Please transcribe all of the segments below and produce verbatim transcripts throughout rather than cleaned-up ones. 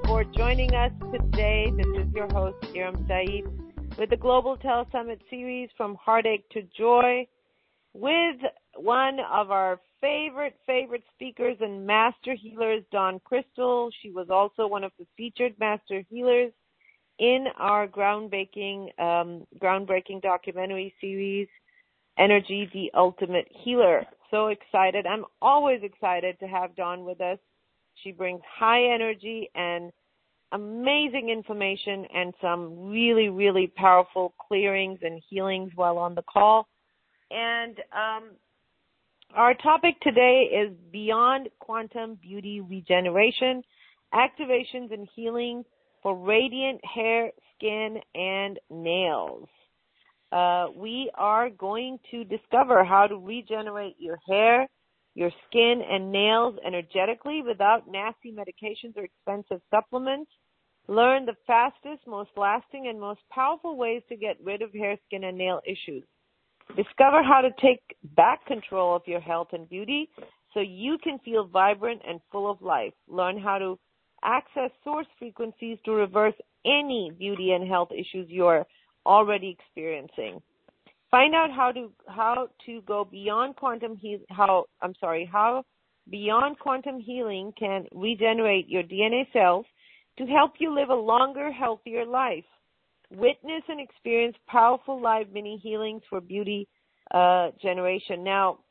for joining us today. This is your host, Iram Saeed, with the Global Telesummit series From Heartache to Joy, with one of our favorite, favorite speakers and master healers, Dawn Crystal. She was also one of the featured master healers in our groundbreaking, um, groundbreaking documentary series, Energy, the Ultimate Healer. So excited. I'm always excited to have Dawn with us. She brings high energy and amazing information and some really, really powerful clearings and healings while on the call. And um, our topic today is Beyond Quantum Beauty Regeneration, Activations and Healing for Radiant Hair, Skin, and Nails. Uh, we are going to discover how to regenerate your hair, your skin, and nails energetically without nasty medications or expensive supplements. Learn the fastest, most lasting, and most powerful ways to get rid of hair, skin, and nail issues. Discover how to take back control of your health and beauty so you can feel vibrant and full of life. Learn how to access source frequencies to reverse any beauty and health issues you're already experiencing. Find out how to how to go beyond quantum heal how I'm sorry how beyond quantum healing can regenerate your D N A cells to help you live a longer, healthier life. Witness and experience powerful live mini healings for beauty uh, generation. Now,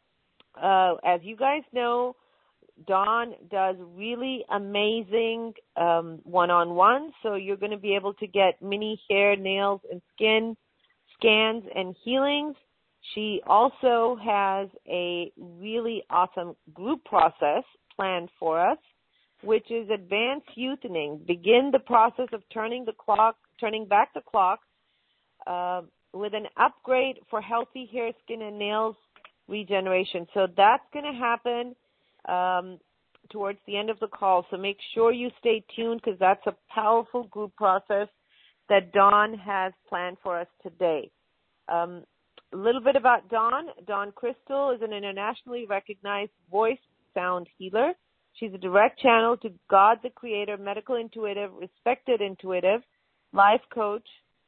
uh, as you guys know, Dawn does really amazing um, one-on-ones, so you're going to be able to get mini hair, nails, and skin scans and healings. She also has a really awesome group process planned for us, which is advanced youthening. Begin the process of turning the clock, turning back the clock uh, with an upgrade for healthy hair, skin, and nails regeneration. So that's going to happen um, towards the end of the call. So make sure you stay tuned because that's a powerful group process that Dawn has planned for us today. Um, a little bit about Dawn. Dawn Crystal is an internationally recognized voice sound healer. She's a direct channel to God, the Creator, medical intuitive, respected intuitive, life coach,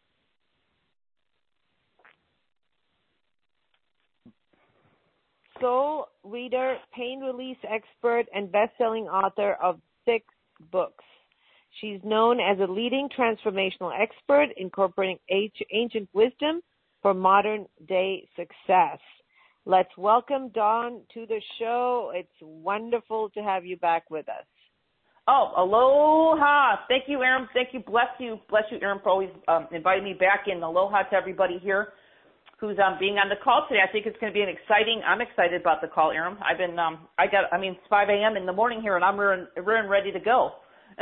soul reader, pain release expert, and best-selling author of six books. She's known as a leading transformational expert incorporating ancient wisdom for modern-day success. Let's welcome Dawn to the show. It's wonderful to have you back with us. Oh, aloha. Thank you, Iram. Thank you. Bless you. Bless you, Iram, for always um, inviting me back in. Aloha to everybody here who's um, being on the call today. I think it's going to be an exciting, I'm excited about the call, Iram. I've been, um, I got, I mean, it's five a.m. in the morning here, and I'm rearing, rearing ready to go.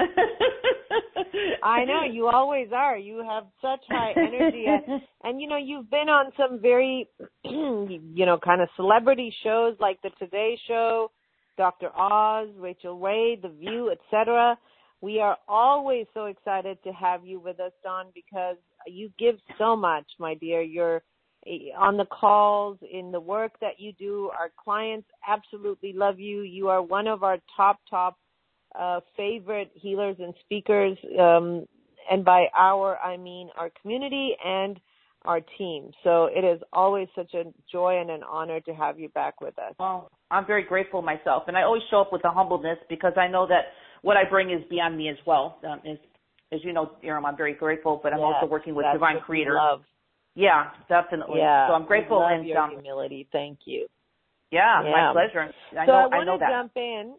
I know, you always are. You have such high energy. And, and, you know, you've been on some very, you know, kind of celebrity shows like the Today Show, Doctor Oz, Rachel Ray, The View, et cetera. We are always so excited to have you with us, Dawn, because you give so much, my dear. You're on the calls, in the work that you do. Our clients absolutely love you. You are one of our top, top uh, favorite healers and speakers. Um, and by our, I mean our community and our team. So it is always such a joy and an honor to have you back with us. Well, I'm very grateful myself. And I always show up with the humbleness because I know that what I bring is beyond me as well. Um, as, as you know, Iram, I'm very grateful, but I'm yes, also working with that's Divine what Creator. We love. Yeah, definitely. Yeah, so I'm grateful we love and your um, humility. Thank you. Yeah, yeah. my pleasure. I so know, I want I know to that. jump in.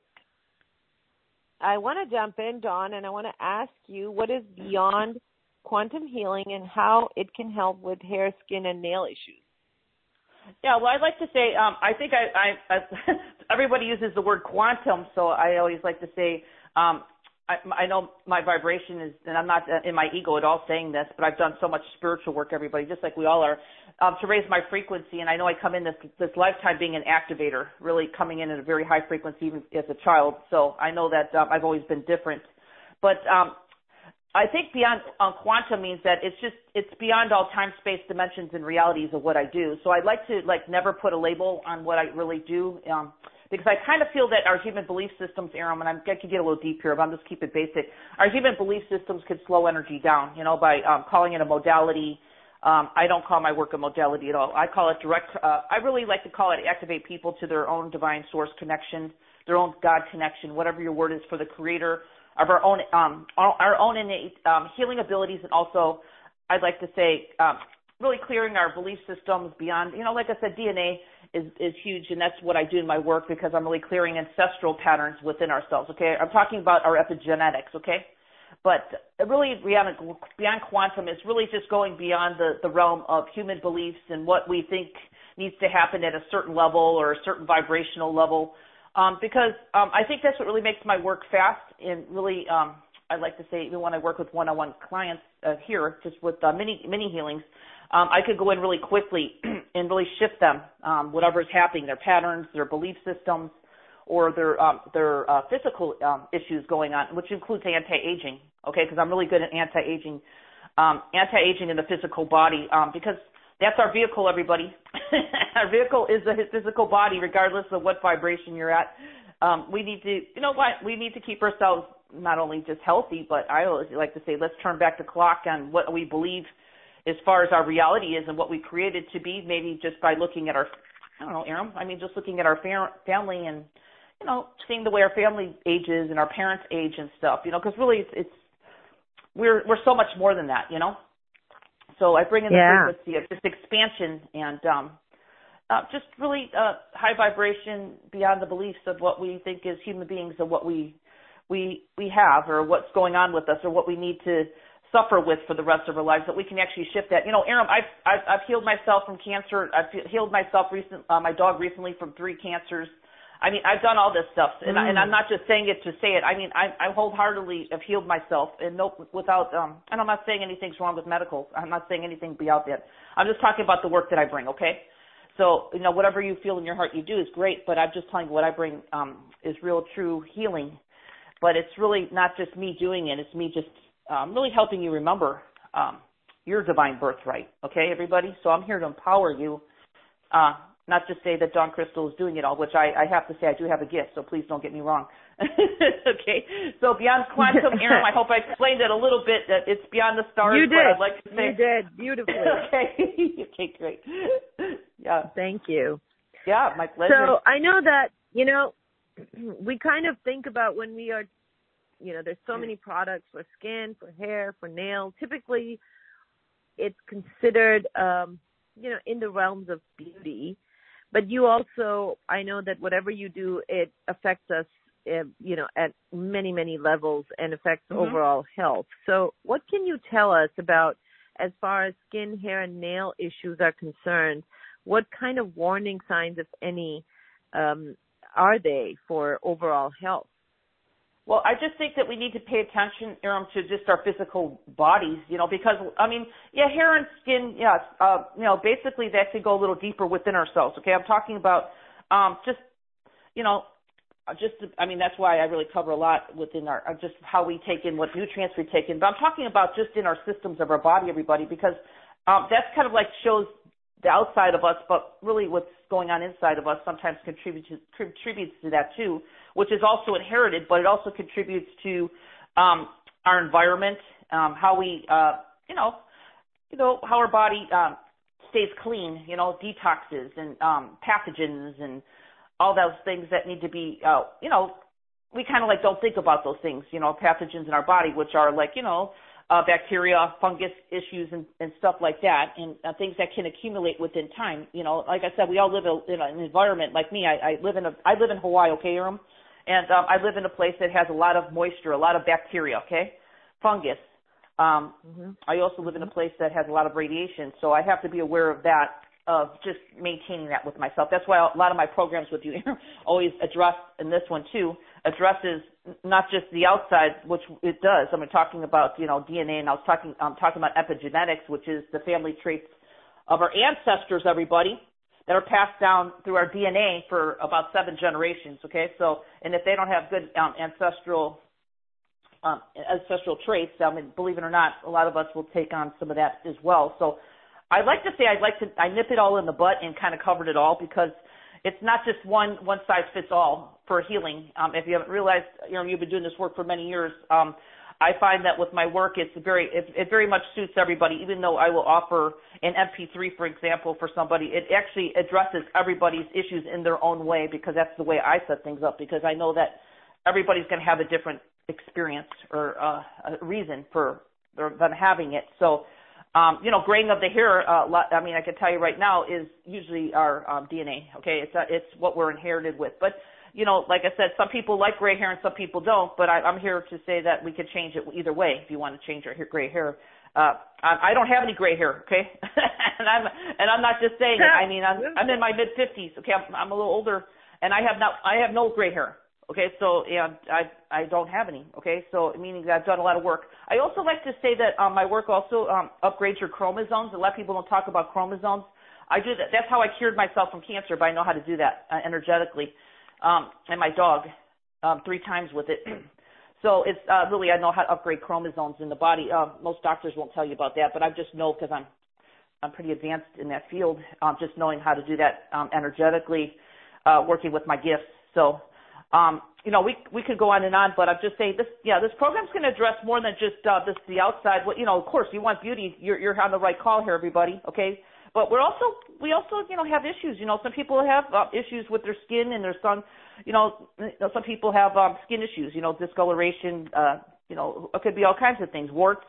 I want to jump in, Dawn, and I want to ask you what is beyond quantum healing and how it can help with hair, skin, and nail issues. Yeah, well, I'd like to say, um, I think I, I, I everybody uses the word quantum, so I always like to say, um, I, I know my vibration is, and I'm not in my ego at all saying this, but I've done so much spiritual work, everybody, just like we all are, um, to raise my frequency. And I know I come in this this lifetime being an activator, really coming in at a very high frequency, even as a child. So I know that um, I've always been different. But um, I think beyond um, quantum means that it's just it's beyond all time, space, dimensions, and realities of what I do. So I'd like to like never put a label on what I really do. Um, because I kind of feel that our human belief systems, Aram, and I'm, I could get a little deep here, but I'm just keep it basic. Our human belief systems could slow energy down, you know, by um, calling it a modality. Um, I don't call my work a modality at all. I call it direct. Uh, I really like to call it activate people to their own divine source connection, their own God connection, whatever your word is, for the creator of our own um, our own innate um, healing abilities, and also I'd like to say um, really clearing our belief systems beyond. You know, like I said, D N A is is huge, and that's what I do in my work because I'm really clearing ancestral patterns within ourselves. Okay, I'm talking about our epigenetics. Okay, but really beyond beyond quantum is really just going beyond the the realm of human beliefs and what we think needs to happen at a certain level or a certain vibrational level. Um, because um, I think that's what really makes my work fast, and really, um, I like to say, even when I work with one-on-one clients uh, here, just with uh, mini mini healings, um, I could go in really quickly and really shift them, um, whatever is happening, their patterns, their belief systems, or their um, their uh, physical um, issues going on, which includes anti-aging. Okay, because I'm really good at anti-aging, um, anti-aging in the physical body, um, because that's our vehicle, everybody. Our vehicle is the physical body, regardless of what vibration you're at. Um, we need to, you know what, we need to keep ourselves not only just healthy, but I always like to say, let's turn back the clock on what we believe as far as our reality is and what we created to be, maybe just by looking at our, I don't know, Aram, I mean, just looking at our fam- family and, you know, seeing the way our family ages and our parents age and stuff, you know, because really it's, it's, we're, we're so much more than that, you know. So I bring in the yeah. frequency of just expansion and um, uh, just really uh, high vibration beyond the beliefs of what we think as human beings and what we we we have or what's going on with us or what we need to suffer with for the rest of our lives, that we can actually shift that. You know, Aram, I've, I've, I've healed myself from cancer. I've healed myself, recent, uh, my dog recently from three cancers. I mean, I've done all this stuff, and, mm. I, and I'm not just saying it to say it. I mean, I, I wholeheartedly have healed myself, and no, without, um, and I'm not saying anything's wrong with medical. I'm not saying anything beyond that. I'm just talking about the work that I bring, okay? So, you know, whatever you feel in your heart you do is great, but I'm just telling you what I bring um, is real, true healing. But it's really not just me doing it. It's me just um, really helping you remember um, your divine birthright, okay, everybody? So I'm here to empower you. Uh, Not just say that Dawn Crystal is doing it all, which I, I have to say I do have a gift, so please don't get me wrong. Okay, so beyond quantum, Aram, I hope I explained it a little bit, that it's beyond the stars. You did. I'd like to say. You did, beautifully. Okay, okay, great. Yeah. Thank you. Yeah, my pleasure. So I know that, you know, we kind of think about when we are, you know, there's so many products for skin, for hair, for nails. Typically, it's considered, um, you know, in the realms of beauty. But you also, I know that whatever you do, it affects us, uh, you know, at many, many levels and affects mm-hmm. overall health. So what can you tell us about, as far as skin, hair, and nail issues are concerned, what kind of warning signs, if any, um, are they for overall health? Well, I just think that we need to pay attention, Aram, to just our physical bodies, you know, because, I mean, yeah, hair and skin, yes, uh, you know, basically that could go a little deeper within ourselves, okay? I'm talking about um, just, you know, just, I mean, that's why I really cover a lot within our, just how we take in, what nutrients we take in. But I'm talking about just in our systems of our body, everybody, because um, that's kind of like shows the outside of us, but really what's going on inside of us sometimes contributes to, contributes to that too, which is also inherited, but it also contributes to um, our environment, um, how we, uh, you know, you know, how our body um, stays clean, you know, detoxes and um, pathogens and all those things that need to be, uh, you know, we kind of like don't think about those things, you know, pathogens in our body, which are like, you know, uh, bacteria, fungus issues, and, and stuff like that, and uh, things that can accumulate within time. You know, like I said, we all live a, in an environment like me. I, I live in a, I live in Hawaii, okay, Aram? And um, I live in a place that has a lot of moisture, a lot of bacteria, okay, fungus. Um, mm-hmm. I also live in a place that has a lot of radiation, so I have to be aware of that, of just maintaining that with myself. That's why a lot of my programs with you always address, and this one too, addresses not just the outside, which it does. I'm talking about, you know, D N A, and I was talking, I'm talking about epigenetics, which is the family traits of our ancestors, everybody, that are passed down through our D N A for about seven generations, okay? So, and if they don't have good um, ancestral um, ancestral traits, I mean, believe it or not, a lot of us will take on some of that as well. So I'd like to say I'd like to, I nip it all in the butt and kind of covered it all because, it's not just one one size fits all for healing. Um, if you haven't realized, you know, you've been doing this work for many years. Um, I find that with my work, it's very it, it very much suits everybody. Even though I will offer an M P three, for example, for somebody, it actually addresses everybody's issues in their own way, because that's the way I set things up. Because I know that everybody's going to have a different experience or uh, a reason for them having it. So, um, you know, graying of the hair. Uh, I mean, I can tell you right now is usually our um, D N A. Okay, it's uh, it's what we're inherited with, but. You know, like I said, some people like gray hair and some people don't, but I, I'm here to say that we could change it either way if you want to change your hair, gray hair. Uh, I, I don't have any gray hair, okay? and I'm and I'm not just saying it. I mean, I'm, I'm in my mid fifties, okay? I'm, I'm a little older, and I have not I have no gray hair, okay? So yeah, I I don't have any, okay? So meaning that I've done a lot of work. I also like to say that um, my work also um, upgrades your chromosomes. A lot of people don't talk about chromosomes. I do that. That's how I cured myself from cancer, but I know how to do that uh, energetically. Um, and my dog, um, three times with it. So it's uh, really, I know how to upgrade chromosomes in the body. Uh, most doctors won't tell you about that, but I just know because I'm I'm pretty advanced in that field, um, just knowing how to do that um, energetically, uh, working with my gifts. So, um, you know, we we could go on and on, but I'm just saying this. Yeah, this program's going to address more than just uh, this the outside. What you know, of course, you want beauty. You're you're on the right call here, everybody. Okay. But we're also, we also, you know, have issues. You know, some people have uh, issues with their skin and their sun. You know, some people have um, skin issues. You know, discoloration. Uh, you know, it could be all kinds of things. Warts.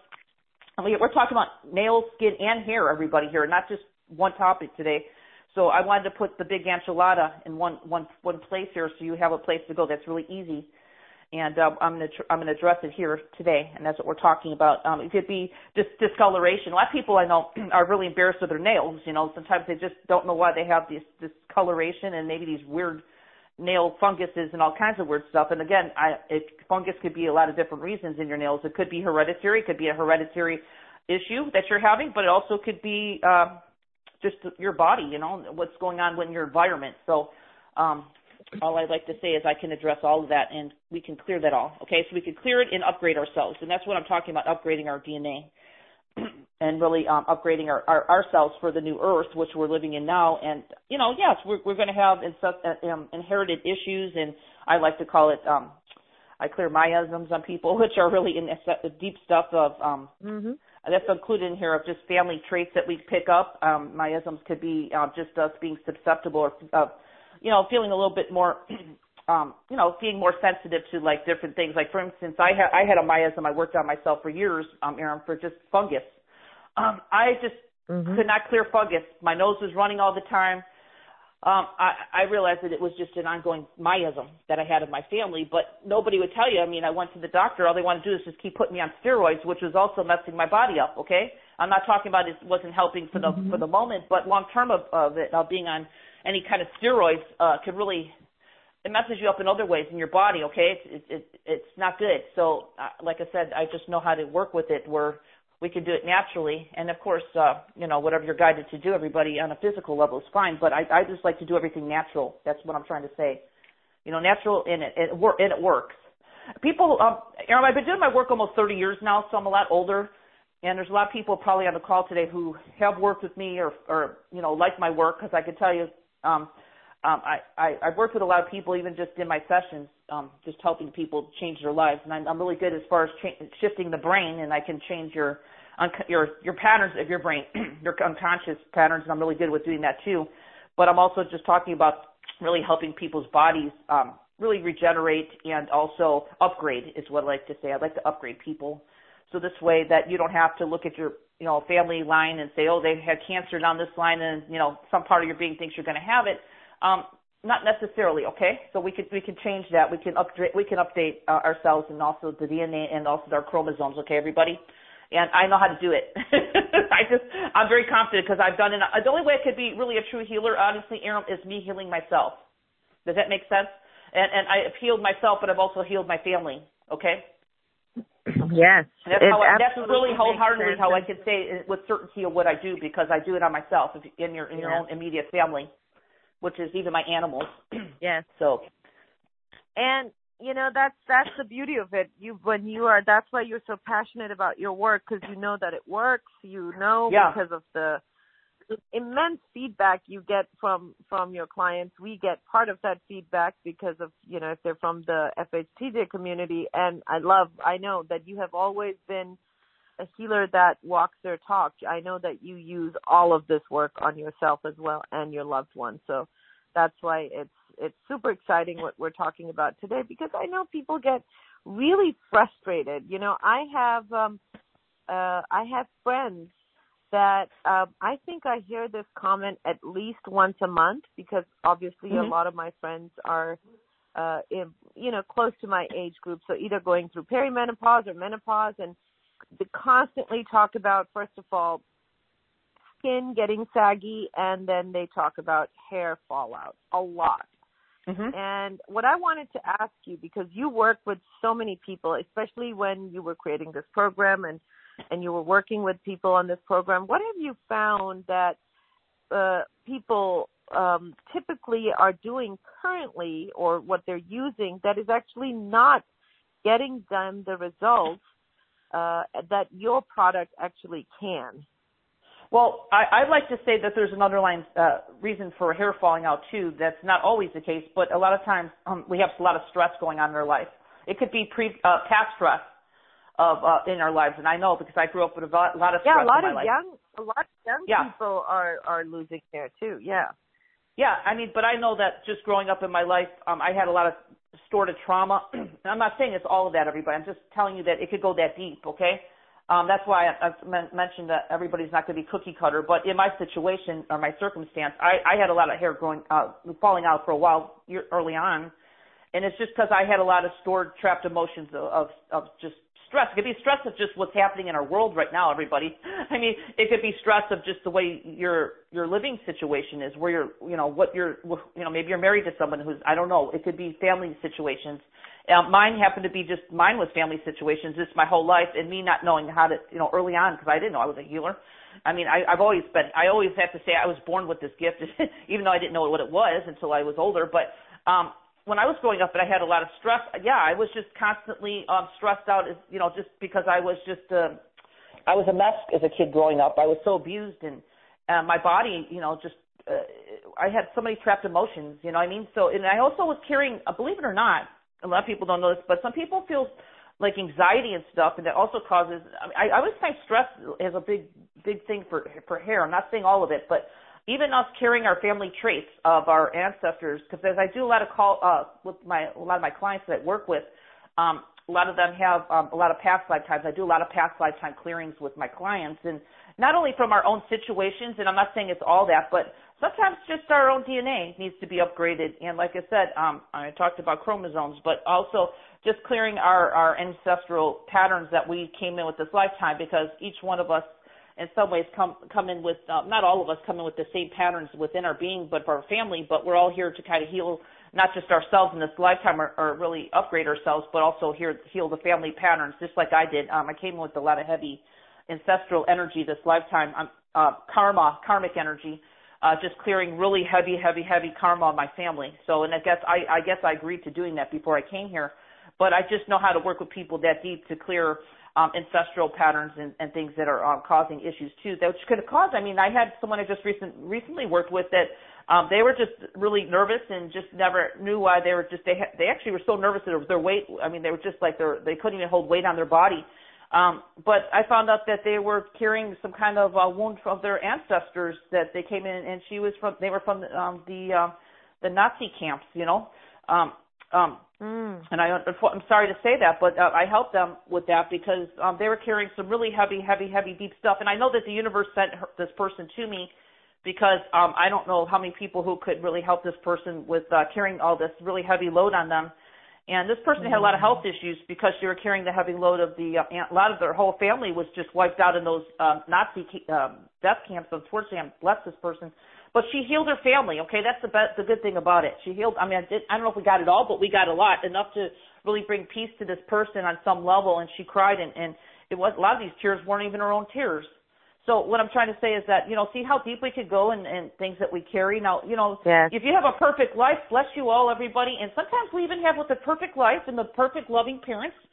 I mean, we're talking about nails, skin, and hair. Everybody here, not just one topic today. So I wanted to put the big enchilada in one one one place here, so you have a place to go. That's really easy. And uh, I'm going to tr- I'm going to address it here today, and that's what we're talking about. Um, it could be dis- discoloration. A lot of people I know are really embarrassed with their nails. You know, sometimes they just don't know why they have this discoloration and maybe these weird nail funguses and all kinds of weird stuff. And again, I, it, fungus could be a lot of different reasons in your nails. It could be hereditary. It could be a hereditary issue that you're having, but it also could be uh, just your body. You know, what's going on in your environment. So. Um, All I'd like to say is I can address all of that, and we can clear that all, okay? So we can clear it and upgrade ourselves, and that's what I'm talking about, upgrading our D N A and really um, upgrading our, our ourselves for the new earth, which we're living in now. And, you know, yes, we're, we're going to have in, um, inherited issues, and I like to call it um, I clear miasms on people, which are really in the deep stuff of um, mm-hmm. that's included in here of just family traits that we pick up. Um, miasms could be uh, just us being susceptible or uh, you know, feeling a little bit more, um, you know, being more sensitive to like different things. Like for instance, I had I had a miasm I worked on myself for years, um, Aaron, for just fungus. Um, I just mm-hmm. could not clear fungus. My nose was running all the time. Um, I, I realized that it was just an ongoing miasm that I had in my family, but nobody would tell you. I mean, I went to the doctor. All they wanted to do is just keep putting me on steroids, which was also messing my body up. Okay, I'm not talking about it wasn't helping for the mm-hmm. for the moment, but long term of, of it, of being on any kind of steroids uh, could really, it messes you up in other ways in your body, okay? It's it, it, it's not good. So, uh, like I said, I just know how to work with it where we can do it naturally. And, of course, uh, you know, whatever you're guided to do, everybody on a physical level is fine. But I, I just like to do everything natural. That's what I'm trying to say. You know, natural, and it, it, wor- and it works. People, um, Aaron, I've been doing my work almost thirty years now, so I'm a lot older. And there's a lot of people probably on the call today who have worked with me or, or you know, like my work, because I can tell you, Um, um, I, I, I've worked with a lot of people, even just in my sessions, um, just helping people change their lives. And I'm, I'm really good as far as cha- shifting the brain, and I can change your un- your your patterns of your brain, your unconscious patterns, and I'm really good with doing that too. But I'm also just talking about really helping people's bodies um, really regenerate and also upgrade is what I like to say. I like to upgrade people. So this way that you don't have to look at your you know, family line and say, oh, they had cancer down this line and, you know, some part of your being thinks you're going to have it. Um, not necessarily, okay? So we could we can change that. We can update we can update uh, ourselves and also the D N A and also our chromosomes, okay, everybody? And I know how to do it. I just, I'm very confident because I've done it. The only way I could be really a true healer, honestly, Aaron, is me healing myself. Does that make sense? And, and I've healed myself, but I've also healed my family, okay? Yes. That's, how I, that's really wholeheartedly how I can say with certainty of what I do, because I do it on myself in your in your yeah. own immediate family, which is even my animals. Yes. So. And you know that's that's the beauty of it. You when you are that's why you're so passionate about your work, because you know that it works. You know yeah. because of the immense feedback you get from from your clients. We get part of that feedback because of, you know, if they're from the F H T J community. And I love, I know that you have always been a healer that walks their talk. I know that you use all of this work on yourself as well and your loved ones. So that's why it's it's super exciting what we're talking about today, because I know people get really frustrated. You know, I have um, uh, I have friends that um, I think I hear this comment at least once a month, because obviously mm-hmm. a lot of my friends are, uh, in, you know, close to my age group, so either going through perimenopause or menopause, and they constantly talk about, first of all, skin getting saggy, and then they talk about hair fallout a lot. Mm-hmm. And what I wanted to ask you, because you work with so many people, especially when you were creating this program and and you were working with people on this program, what have you found that uh, people um, typically are doing currently, or what they're using, that is actually not getting them the results uh, that your product actually can? Well, I, I'd like to say that there's an underlying uh, reason for hair falling out, too. That's not always the case, but a lot of times um, we have a lot of stress going on in our life. It could be pre, uh, past stress of uh, in our lives, and I know because I grew up with a lot, a lot of stress yeah, a lot in my of life. young, a lot of young yeah. people are, are losing hair, too, yeah. Yeah, I mean, but I know that just growing up in my life, um, I had a lot of stored trauma. And I'm not saying it's all of that, everybody. I'm just telling you that it could go that deep, okay? Um, that's why I, I've men- mentioned that everybody's not going to be cookie cutter. But in my situation or my circumstance, I, I had a lot of hair growing, uh, falling out for a while year, early on. And it's just because I had a lot of stored, trapped emotions of, of, of just stress. It could be stress of just what's happening in our world right now, everybody. I mean, it could be stress of just the way your your living situation is, where you're, you know, what you're, you know, maybe you're married to someone who's, I don't know, it could be family situations. Uh, mine happened to be just, mine was family situations just my whole life, and me not knowing how to, you know, early on, because I didn't know I was a healer. I mean, I, I've always been, I always have to say I was born with this gift, even though I didn't know what it was until I was older. But um, when I was growing up and I had a lot of stress, yeah, I was just constantly um, stressed out, you know, just because I was just, uh, I was a mess as a kid growing up. I was so abused, and uh, my body, you know, just, uh, I had so many trapped emotions, you know what I mean? So, and I also was carrying, uh, believe it or not, a lot of people don't know this, but some people feel like anxiety and stuff, and that also causes, I, mean, I, I always find stress is a big, big thing for, for hair. I'm not saying all of it, but even us carrying our family traits of our ancestors, because as I do a lot of call, uh, with my, a lot of my clients that I work with, um, a lot of them have um, a lot of past lifetimes. I do a lot of past lifetime clearings with my clients, and not only from our own situations, and I'm not saying it's all that, but sometimes just our own D N A needs to be upgraded. And like I said, um, I talked about chromosomes, but also just clearing our, our ancestral patterns that we came in with this lifetime, because each one of us in some ways come come in with, uh, not all of us come in with the same patterns within our being, but for our family, but we're all here to kind of heal not just ourselves in this lifetime, or, or really upgrade ourselves, but also here heal the family patterns, just like I did. Um, I came in with a lot of heavy ancestral energy this lifetime, um, uh, karma, karmic energy, uh, just clearing really heavy, heavy, heavy karma on my family. So, and I guess I, I guess I agreed to doing that before I came here, but I just know how to work with people that deep to clear um, ancestral patterns and, and things that are um, causing issues too, that which could cause. I mean, I had someone I just recent, recently worked with that um, they were just really nervous and just never knew why they were just they ha- they actually were so nervous that their weight. I mean, they were just like they they couldn't even hold weight on their body. Um, but I found out that they were carrying some kind of uh, wound from their ancestors, that they came in, and she was from, they were from um, the uh, the Nazi camps, you know. Um, um, mm. And I, I'm sorry to say that, but uh, I helped them with that because um, they were carrying some really heavy, heavy, heavy, deep stuff. And I know that the universe sent her, this person to me because um, I don't know how many people who could really help this person with uh, carrying all this really heavy load on them. And this person had a lot of health issues because they were carrying the heavy load of the, uh, a lot of their whole family was just wiped out in those um, Nazi um, death camps. Unfortunately, I'm blessed this person. But she healed her family, okay? That's the best, the good thing about it. She healed, I mean, I, did, I don't know if we got it all, but we got a lot, enough to really bring peace to this person on some level. And she cried, and, and it was, a lot of these tears weren't even her own tears. So what I'm trying to say is that, you know, see how deep we could go and, and things that we carry. Now, you know, yes. If you have a perfect life, bless you all, everybody. And sometimes we even have with the perfect life and the perfect loving parents,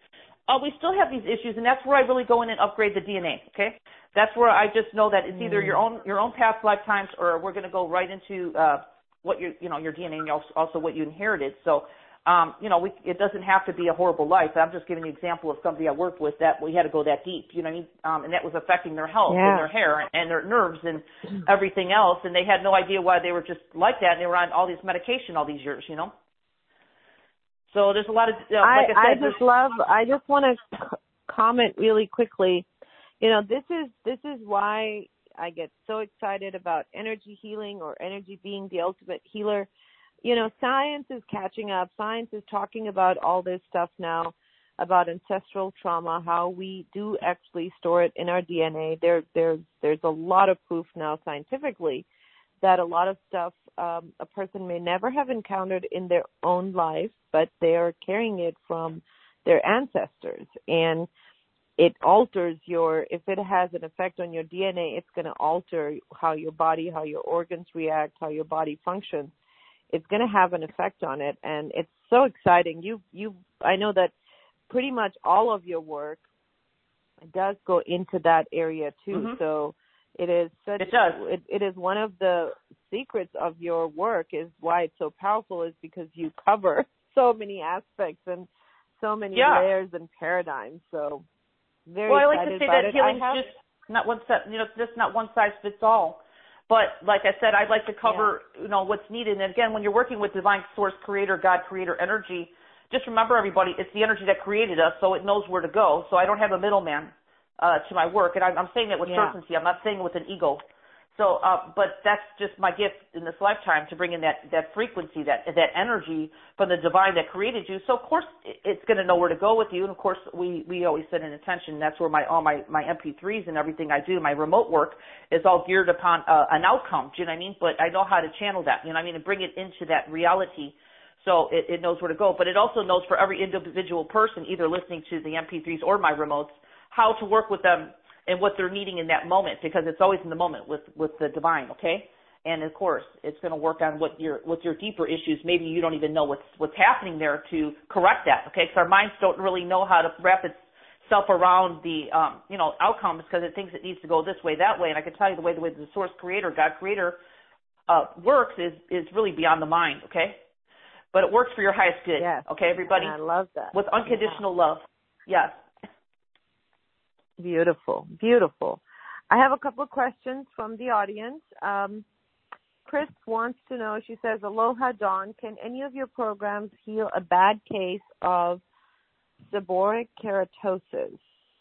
uh, we still have these issues, and that's where I really go in and upgrade the D N A. Okay, that's where I just know that it's either your own your own past lifetimes, or we're going to go right into uh, what your you know your D N A and also, also what you inherited. So. Um, you know, we, it doesn't have to be a horrible life. I'm just giving you an example of somebody I worked with that we had to go that deep, you know what I mean? Um, and that was affecting their health yeah. and their hair and their nerves and everything else. And they had no idea why they were just like that. And they were on all this medication all these years, you know? So there's a lot of, uh, like I, I said. I just love, I just want to c- comment really quickly. You know, this is, this is why I get so excited about energy healing or energy being the ultimate healer. You know, science is catching up. Science is talking about all this stuff now, about ancestral trauma, how we do actually store it in our D N A. There, there's, there's a lot of proof now scientifically that a lot of stuff um, a person may never have encountered in their own life, but they are carrying it from their ancestors. And it alters your, if it has an effect on your D N A, it's going to alter how your body, how your organs react, how your body functions. It's going to have an effect on it, and it's so exciting. You, you, I know that pretty much all of your work does go into that area too. Mm-hmm. So it is such. It does. It, it is one of the secrets of your work is why it's so powerful is because you cover so many aspects and so many yeah. layers and paradigms. So very well, I like excited to say about that it. healing's have, just not one set. You know, it's just not one size fits all. But like I said, I'd like to cover, yeah. you know, what's needed. And again, when you're working with divine source, creator, God, creator energy, just remember, everybody, it's the energy that created us, so it knows where to go. So I don't have a middleman uh, to my work. And I'm, I'm saying that with yeah. certainty. I'm not saying it with an ego. So, uh, but that's just my gift in this lifetime to bring in that, that frequency, that that energy from the divine that created you. So, of course, it's going to know where to go with you. And, of course, we, we always set an intention. That's where my all my, my M P threes and everything I do, my remote work, is all geared upon uh, an outcome. Do you know what I mean? But I know how to channel that, you know what I mean, and bring it into that reality so it, it knows where to go. But it also knows for every individual person, either listening to the M P threes or my remotes, how to work with them and what they're needing in that moment, because it's always in the moment with, with the divine, okay? And of course, it's going to work on what your what your deeper issues. Maybe you don't even know what's what's happening there to correct that, okay? Because our minds don't really know how to wrap itself around the um, you know outcomes, because it thinks it needs to go this way, that way. And I can tell you the way the way the source creator, God creator, uh, works is is really beyond the mind, okay? But it works for your highest good, yes. okay, everybody? And I love that. With unconditional yeah. love, yes. Beautiful, beautiful. I have a couple of questions from the audience. Um, Chris wants to know, she says, Aloha, Dawn, can any of your programs heal a bad case of seborrheic keratosis?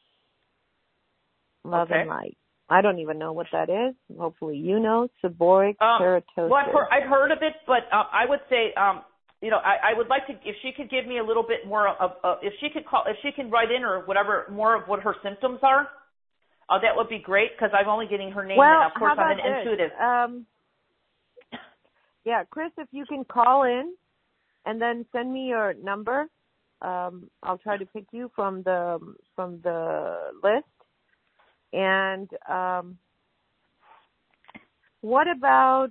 Love okay. and light. I don't even know what that is. Hopefully you know. Seborrheic um, keratosis. Well, I've heard, I've heard of it, but uh, I would say, um, you know, I, I would like to, if she could give me a little bit more of, uh, if she could call, if she can write in or whatever, more of what her symptoms are, uh, that would be great, because I'm only getting her name, well, and of course I'm an this? intuitive. Um, yeah, Chris, if you can call in and then send me your number, um, I'll try to pick you from the from the list. And um, what about?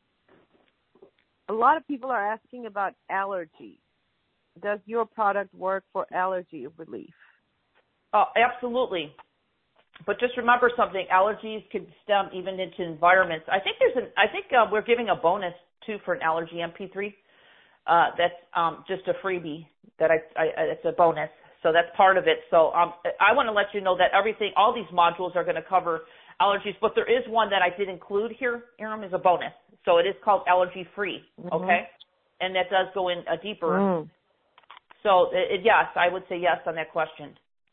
A lot of people are asking about allergy. Does your product work for allergy relief? Oh, absolutely. But just remember something: allergies can stem even into environments. I think there's an. I think uh, we're giving a bonus too for an allergy M P three. Uh, that's um, just a freebie. That I, I. It's a bonus. So that's part of it. So um, I want to let you know that everything, all these modules are going to cover allergies, but there is one that I did include here, Aram, is a bonus. So it is called Allergy Free, mm-hmm. okay? And that does go in a deeper. Mm. So it, it, yes, I would say yes on that question.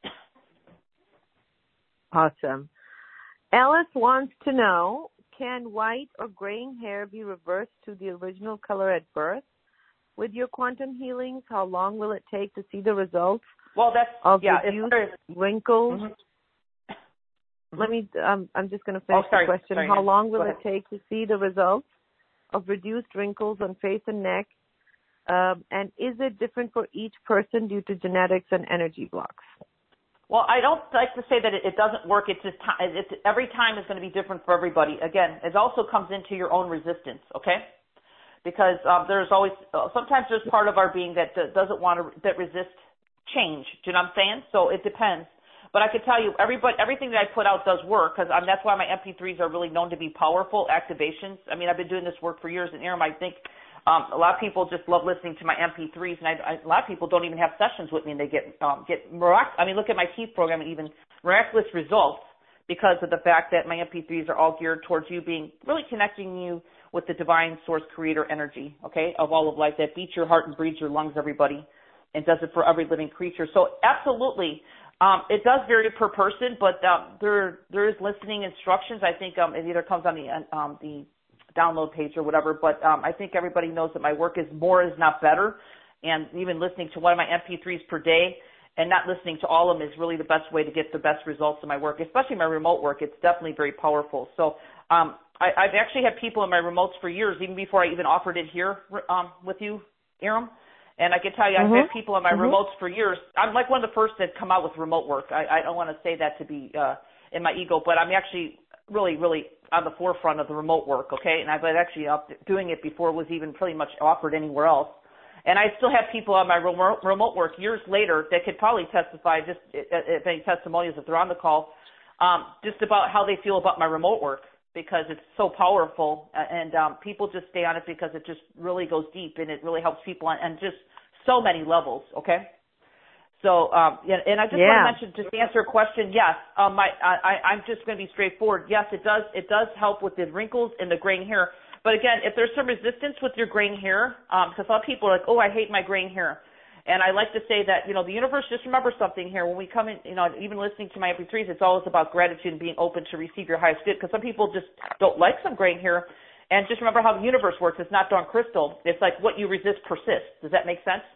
Awesome. Alice wants to know, can white or graying hair be reversed to the original color at birth? With your quantum healings, how long will it take to see the results? Well, that's of yeah, reduced it's, wrinkles. Mm-hmm. Let me. Um, I'm just going to finish oh, sorry, the question. sorry, How long will Go it ahead. take to see the results of reduced wrinkles on face and neck? Um, and is it different for each person due to genetics and energy blocks? Well, I don't like to say that it, it doesn't work. It's just it's, every time is going to be different for everybody. Again, it also comes into your own resistance. Okay. Because um, there's always uh, sometimes there's part of our being that uh, doesn't want to that resists change. Do you know what I'm saying? So it depends. But I can tell you, everybody, everything that I put out does work, because that's why my M P threes are really known to be powerful activations. I mean, I've been doing this work for years, and Aram, I think um, a lot of people just love listening to my M P threes, and I, I, a lot of people don't even have sessions with me, and they get um, get mirac- I mean, look at my Teeth program, and even miraculous results because of the fact that my M P threes are all geared towards you being really connecting you with the divine source creator energy, okay, of all of life that beats your heart and breathes your lungs, everybody, and does it for every living creature. So absolutely. Um, it does vary per person, but um, there there is listening instructions. I think um, it either comes on the um, the download page or whatever. But um, I think everybody knows that my work is more is not better, and even listening to one of my M P threes per day and not listening to all of them is really the best way to get the best results in my work, especially my remote work. It's definitely very powerful. So um, I, I've actually had people in my remotes for years, even before I even offered it here um, with you, Aram. And I can tell you, mm-hmm. I've had people on my mm-hmm. remotes for years. I'm like one of the first that come out with remote work. I, I don't want to say that to be uh, in my ego, but I'm actually really, really on the forefront of the remote work, okay? And I've been actually up doing it before it was even pretty much offered anywhere else. And I still have people on my remote, remote work years later that could probably testify, just if any testimonials, if they're on the call, um, just about how they feel about my remote work, because it's so powerful, and um, people just stay on it because it just really goes deep, and it really helps people on, on just so many levels, okay? So, um, and I just yeah. want to mention, just to answer a question, yes, um, my, I, I'm just going to be straightforward. Yes, it does, it does help with the wrinkles and the graying hair. But again, if there's some resistance with your graying hair, um, because a lot of people are like, oh, I hate my graying hair. And I like to say that, you know, the universe, just remember something here. When we come in, you know, even listening to my M P threes, it's always about gratitude and being open to receive your highest good, because some people just don't like some graying hair. And just remember how the universe works. It's not darn crystal. It's like what you resist persists. Does that make sense?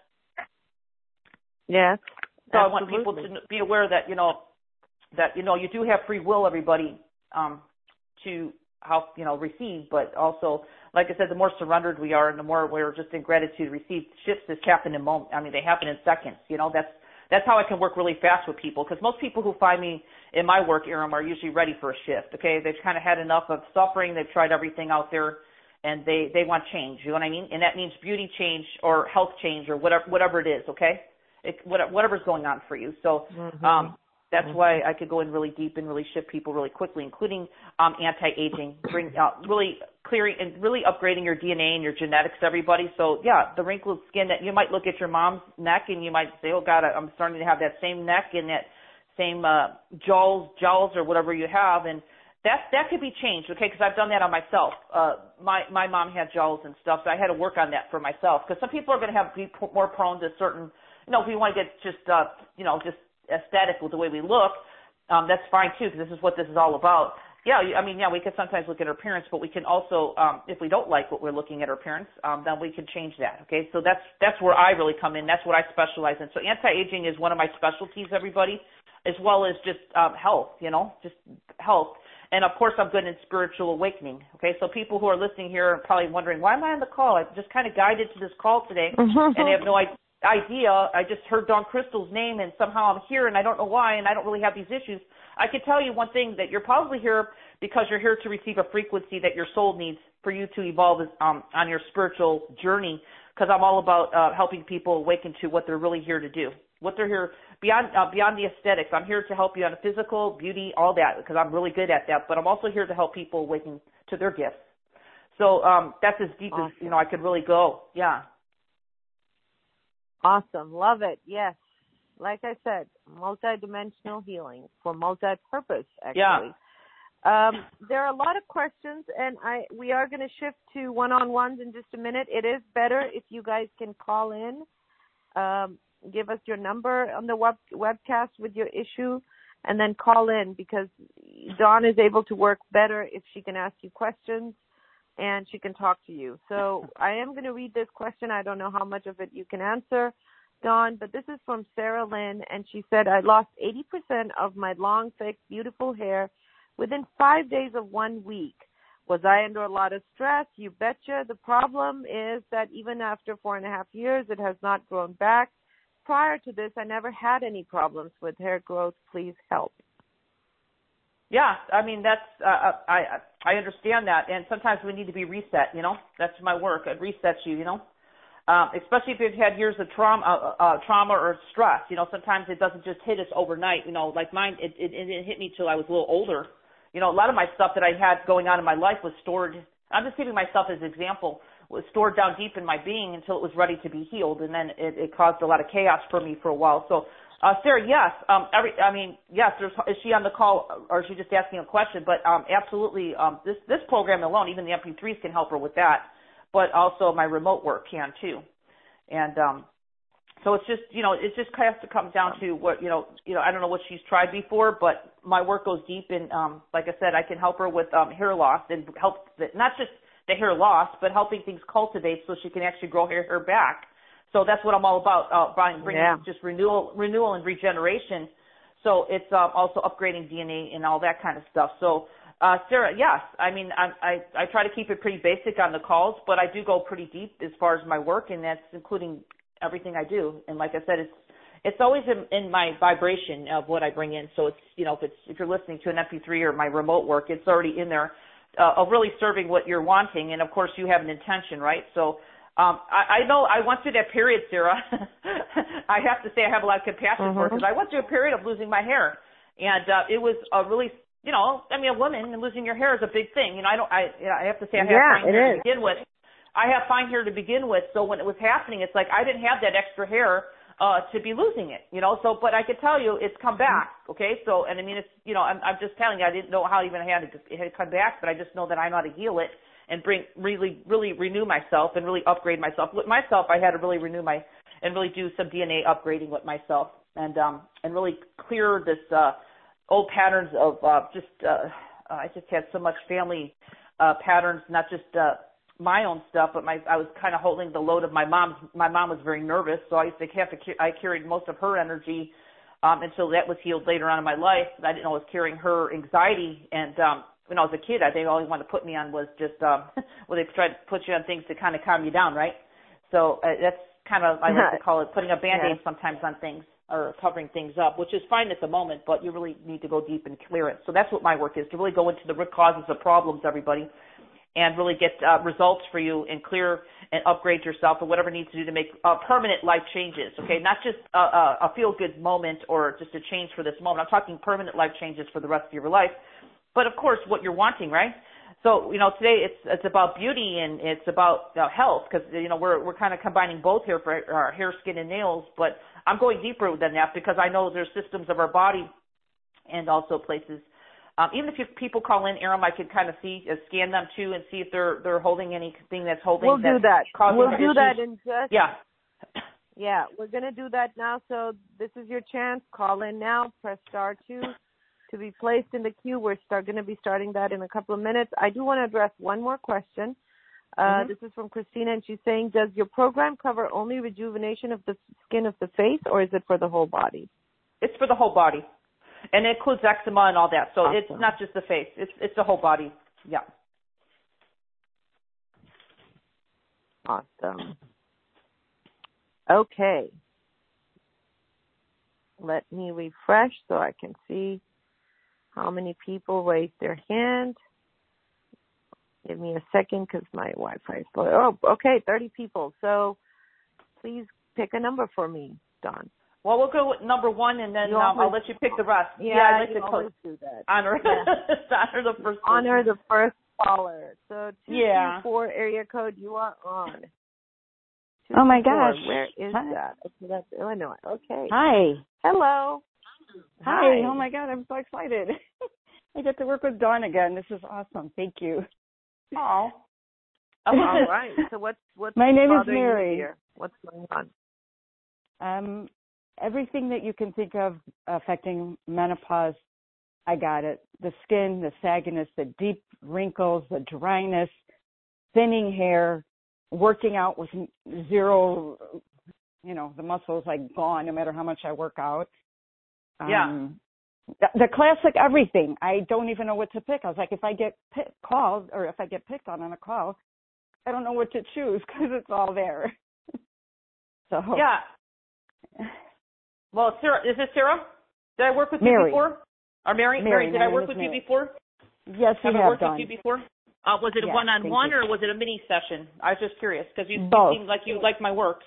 Yes. So absolutely. I want people to be aware that, you know, that, you know, you do have free will, everybody, um, to how, you know, receive, but also, like I said, the more surrendered we are and the more we're just in gratitude to receive, shifts just happen in moments. I mean, they happen in seconds. You know, that's that's how I can work really fast with people, because most people who find me in my work, Aram, are usually ready for a shift, okay? They've kind of had enough of suffering. They've tried everything out there, and they, they want change. You know what I mean? And that means beauty change or health change or whatever whatever it is, okay? It, whatever's going on for you. So mm-hmm. um, that's mm-hmm. why I could go in really deep and really shift people really quickly, including um, anti-aging, bring uh, really clearing and really upgrading your D N A and your genetics, everybody. So, yeah, the wrinkled skin that you might look at your mom's neck and you might say, oh, God, I'm starting to have that same neck and that same uh, jowls, jowls or whatever you have. And that that could be changed, okay, because I've done that on myself. Uh, my, my mom had jowls and stuff, so I had to work on that for myself, because some people are going to have be more prone to certain, you know, if we want to get just, uh, you know, just aesthetic with the way we look, um, that's fine too, because this is what this is all about. Yeah, I mean, yeah, we can sometimes look at our appearance, but we can also, um, if we don't like what we're looking at our appearance, um, then we can change that, okay? So that's that's where I really come in. That's what I specialize in. So anti-aging is one of my specialties, everybody, as well as just um, health, you know, just health. And, of course, I'm good in spiritual awakening, okay? So people who are listening here are probably wondering, why am I on the call? I just kind of guided to this call today, and they have no idea. idea. I just heard Dawn Crystal's name, and somehow I'm here, and I don't know why, and I don't really have these issues. I can tell you one thing, that you're probably here because you're here to receive a frequency that your soul needs for you to evolve um, on your spiritual journey, because I'm all about uh, helping people awaken to what they're really here to do, what they're here, beyond uh, beyond the aesthetics. I'm here to help you on the physical, beauty, all that, because I'm really good at that, but I'm also here to help people awaken to their gifts. So um, that's as deep awesome. as, you know, I could really go. Yeah. Awesome. Love it. Yes. Like I said, multidimensional healing for multi-purpose, actually. Yeah. Um, there are a lot of questions, and I we are going to shift to one-on-ones in just a minute. It is better if you guys can call in, um, give us your number on the web, webcast with your issue, and then call in, because Dawn is able to work better if she can ask you questions and she can talk to you. So I am going to read this question. I don't know how much of it you can answer, Dawn, but this is from Sarah Lynn, and she said, I lost eighty percent of my long, thick, beautiful hair within five days of one week. Was I under a lot of stress? You betcha. The problem is that even after four and a half years, it has not grown back. Prior to this, I never had any problems with hair growth. Please help. Yeah, I mean, that's, uh, I I understand that, and sometimes we need to be reset, you know. That's my work. It resets you, you know. Um, especially if you've had years of trauma, uh, uh, trauma or stress. You know, sometimes it doesn't just hit us overnight. You know, like mine, it, it, it didn't hit me till I was a little older. You know, a lot of my stuff that I had going on in my life was stored. I'm just giving myself as an example. Was stored down deep in my being until it was ready to be healed, and then it, it caused a lot of chaos for me for a while. So, uh, Sarah, yes, um, every, I mean, yes. There's, is she on the call, or is she just asking a question? But um, absolutely, um, this this program alone, even the M P threes can help her with that. But also my remote work can too, and um, so it's just, you know, it just has to come down to what, you know, you know, I don't know what she's tried before, but my work goes deep, and um, like I said, I can help her with um, hair loss and help the, not just the hair loss, but helping things cultivate so she can actually grow her hair back. So that's what I'm all about, uh, Brian, bringing yeah. just renewal, renewal and regeneration. So it's uh, also upgrading D N A and all that kind of stuff. So, uh, Sarah, yes, I mean, I, I, I try to keep it pretty basic on the calls, but I do go pretty deep as far as my work, and that's including everything I do. And like I said, it's it's always in, in my vibration of what I bring in. So it's, you know, if it's if you're listening to an M P three or my remote work, it's already in there. Uh, of really serving what you're wanting, and of course you have an intention, right? So um, I, I know I went through that period, Sarah. I have to say I have a lot of compassion mm-hmm. for it, because I went through a period of losing my hair, and uh, it was a really, you know, I mean, a woman and losing your hair is a big thing. You know, I don't, I, you know, I have to say I have yeah, fine hair is. to begin with. I have fine hair to begin with, so when it was happening, it's like I didn't have that extra hair uh, to be losing it, you know. So, but I could tell you, it's come back. Okay, so and I mean, it's, you know, I'm, I'm just telling you, I didn't know how even I had to it had come back, but I just know that I know how to heal it and bring really, really renew myself and really upgrade myself. With myself, I had to really renew my and really do some D N A upgrading with myself, and um and really clear this uh, old patterns of uh, just uh, I just had so much family uh, patterns, not just uh, my own stuff, but my I was kind of holding the load of my mom's. My mom was very nervous, so I used to have to. I carried most of her energy um, until that was healed later on in my life. I didn't know I was carrying her anxiety, and um, when I was a kid, I think all they wanted to put me on was just um, well, they tried to put you on things to kind of calm you down, right? So uh, that's kind of I like to call it putting a band-aid yeah. sometimes on things or covering things up, which is fine at the moment, but you really need to go deep and clear it. So that's what my work is, to really go into the root causes of problems, everybody, and really get uh, results for you and clear and upgrade yourself or whatever needs to do to make uh, permanent life changes, okay? Not just a, a, a feel-good moment or just a change for this moment. I'm talking permanent life changes for the rest of your life. But, of course, what you're wanting, right? So, you know, today it's it's about beauty and it's about uh, health, because, you know, we're we're kind of combining both here for our hair, skin, and nails. But I'm going deeper than that because I know there's systems of our body and also places. Um, even if you, people call in, Aram, I can kind of see, uh, scan them too, and see if they're they're holding anything that's holding. We'll do that. We'll do issues. that in just. Yeah. Yeah, we're gonna do that now. So this is your chance. Call in now. Press star two to be placed in the queue. We're start going to be starting that in a couple of minutes. I do want to address one more question. Uh, mm-hmm. This is from Christina, and she's saying, does your program cover only rejuvenation of the skin of the face, or is it for the whole body? It's for the whole body. And it includes eczema and all that. So awesome. It's not just the face. It's it's the whole body. Yeah. Awesome. Okay. Let me refresh so I can see how many people raised their hand. Give me a second because my Wi-Fi is slow. Oh, okay, thirty people. So please pick a number for me, Dawn. Well, we'll go with number one, and then um, I'll let you pick the rest. Yeah, yeah I'd like you to always do that. Honor, yeah. honor the first. Honor the first caller. So two yeah. two four area code. You are on. Two, oh my two, gosh! Four. Where is Hi. that? Okay, that's Illinois. Okay. Hi. Hello. Hi. Hi. Oh my God! I'm so excited. I get to work with Dawn again. This is awesome. Thank you. Oh. All right. So what's what's my name is bothering Mary. you here? What's going on? Um. Everything that you can think of affecting menopause, I got it. The skin, the sagginess, the deep wrinkles, the dryness, thinning hair, working out with zero, you know, the muscles like gone no matter how much I work out. Um, yeah. The, the classic everything. I don't even know what to pick. I was like, if I get pick, called or if I get picked on on a call, I don't know what to choose because it's all there. So yeah. Well, Sarah, is this Sarah? Did I work with Mary. you before? Or Mary? Mary, Mary, did I work with Mary. you before? Yes, you have. have I worked done. with you before? Uh, was it a Yes, one-on-one thank you. or was it a mini session? I was just curious because you, you Both. seemed like you liked my work.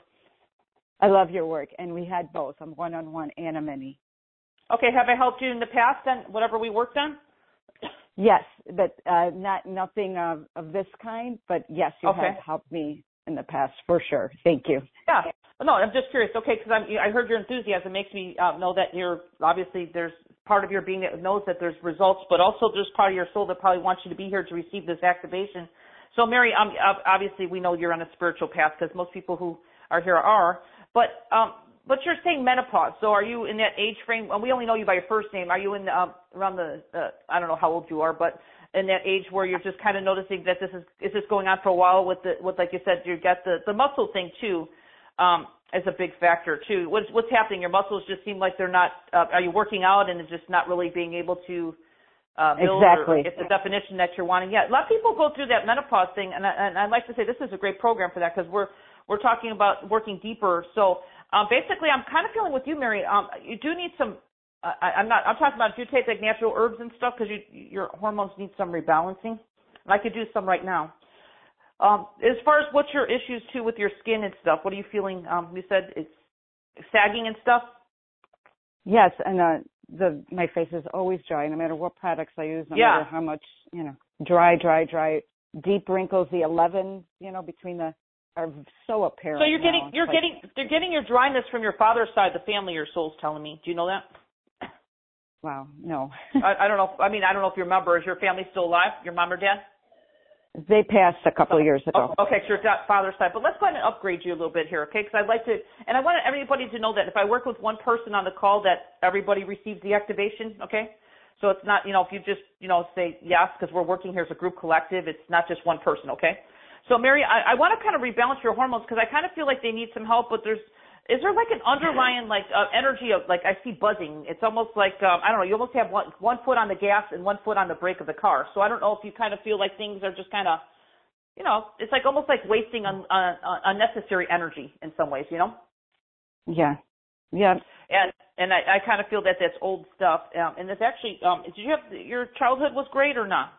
I love your work, and we had both, a one-on-one and a mini. Okay, have I helped you in the past on whatever we worked on? Yes, but uh, not nothing of, of this kind, but yes, you Okay. have helped me in the past for sure. Thank you. Yeah. No, I'm just curious. Okay, because I heard your enthusiasm makes me uh, know that you're obviously there's part of your being that knows that there's results, but also there's part of your soul that probably wants you to be here to receive this activation. So, Mary, um, obviously we know you're on a spiritual path because most people who are here are, but um, but you're saying menopause. So, are you in that age frame? Well, we only know you by your first name. Are you in um, around the? Uh, I don't know how old you are, but in that age where you're just kind of noticing that this is is this going on for a while with the with like you said you got the the muscle thing too. Um, as a big factor too. What's what's happening? Your muscles just seem like they're not. Uh, are you working out and it's just not really being able to uh, build Exactly. or get the definition that you're wanting yet? A lot of people go through that menopause thing, and, I, and I'd like to say this is a great program for that because we're we're talking about working deeper. So um, basically, I'm kind of feeling with you, Mary. Um, you do need some. Uh, I, I'm not. I'm talking about if you take like natural herbs and stuff because you, your hormones need some rebalancing. And I could do some right now. Um, as far as what's your issues too with your skin and stuff, what are you feeling? Um, you said it's sagging and stuff. Yes, and uh, the my face is always dry, no matter what products I use, no Yeah. matter how much, you know, dry, dry, dry, deep wrinkles. The eleven, you know, between the are so apparent. So you're getting, now. you're It's like, getting, they're getting your dryness from your father's side of the family. Your soul's telling me. Do you know that? wow, no. I, I don't know. If, I mean, I don't know if you remember. Is your family still alive? Your mom or dad? They passed a couple of years ago. Oh, okay, so your da- father's side. But let's go ahead and upgrade you a little bit here, okay? Because I'd like to, and I want everybody to know that if I work with one person on the call, that everybody receives the activation, okay? So it's not, you know, if you just, you know, say yes, because we're working here as a group collective, it's not just one person, okay? So, Mary, I, I want to kind of rebalance your hormones because I kind of feel like they need some help, but there's, is there like an underlying like uh, energy of like I see buzzing? It's almost like um, I don't know. You almost have one one foot on the gas and one foot on the brake of the car. So I don't know if you kind of feel like things are just kind of, you know, it's like almost like wasting un, uh, unnecessary energy in some ways. You know? Yeah, yeah. And and I, I kind of feel that that's old stuff. Um, and it's actually, um, did you have your childhood was great or not?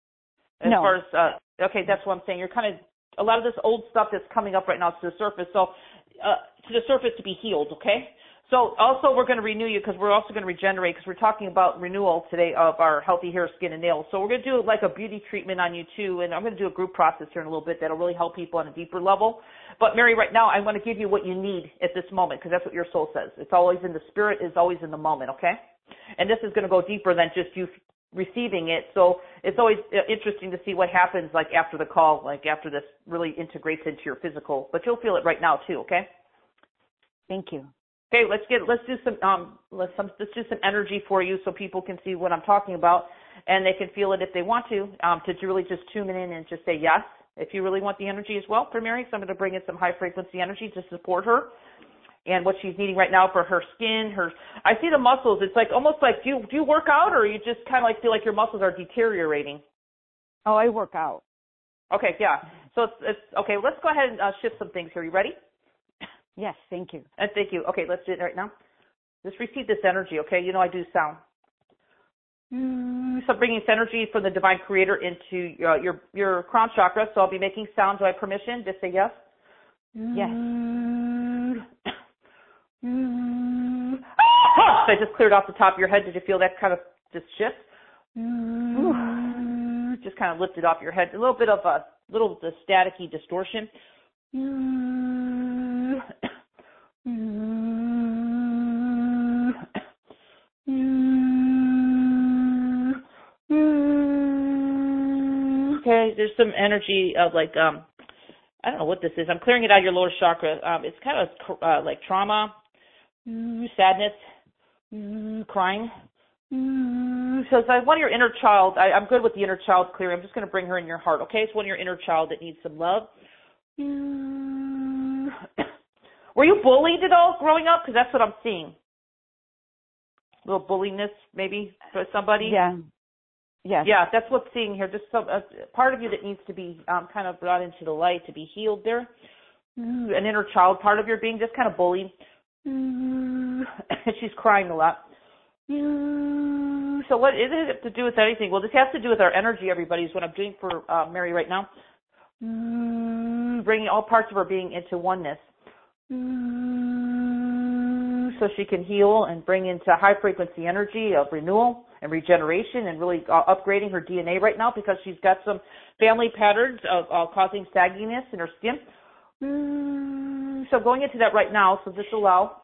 As No. far as uh, okay, that's what I'm saying. You're kind of a lot of this old stuff that's coming up right now to the surface. So. Uh, to the surface to be healed, okay? So also we're going to renew you because we're also going to regenerate because we're talking about renewal today of our healthy hair, skin, and nails. So we're going to do like a beauty treatment on you too, and I'm going to do a group process here in a little bit that'll really help people on a deeper level. But Mary, right now I want to give you what you need at this moment because that's what your soul says. It's always in the spirit, is always in the moment, okay? And this is going to go deeper than just you receiving it. So it's always interesting to see what happens like after the call, like after this really integrates into your physical. But you'll feel it right now too, okay? Thank you. Okay, let's get let's do some um let's some let's do some energy for you so people can see what I'm talking about and they can feel it if they want to. Um, to really just tune in and just say yes if you really want the energy as well for Mary. So I'm going to bring in some high frequency energy to support her and what she's needing right now for her skin. Her I see the muscles. It's like almost like do you do you work out or you just kind of like feel like your muscles are deteriorating? Oh, I work out. Okay, yeah. So it's, it's okay. Let's go ahead and uh, shift some things here. You ready? Yes, thank you. And thank you. Okay, let's do it right now. Just receive this energy, okay? You know I do sound. So bringing this energy from the divine creator into uh, your your crown chakra. So I'll be making sound. Do I have permission? Just say yes. Yes. So I just cleared off the top of your head. Did you feel that kind of just shift? Just kind of lifted off your head. A little bit of a little the staticky distortion. Okay, there's some energy of like um I don't know what this is. I'm clearing it out of your lower chakra. Um, it's kind of uh, like trauma, sadness, crying. So it's like one of your inner child. I, I'm good with the inner child clearing. I'm just going to bring her in your heart. Okay, it's one of your inner child that needs some love. Were you bullied at all growing up? Because that's what I'm seeing. A little bulliness, maybe, for somebody? Yeah. Yes. Yeah, that's what's seeing here. Just some a part of you that needs to be um, kind of brought into the light to be healed there. An inner child part of your being just kind of bullied. She's crying a lot. So what is it to do with anything? Well, this has to do with our energy, everybody, is what I'm doing for uh, Mary right now. Bringing all parts of her being into oneness. So she can heal and bring into high frequency energy of renewal and regeneration and really uh, upgrading her D N A right now because she's got some family patterns of uh, causing sagginess in her skin. So going into that right now, so just allow.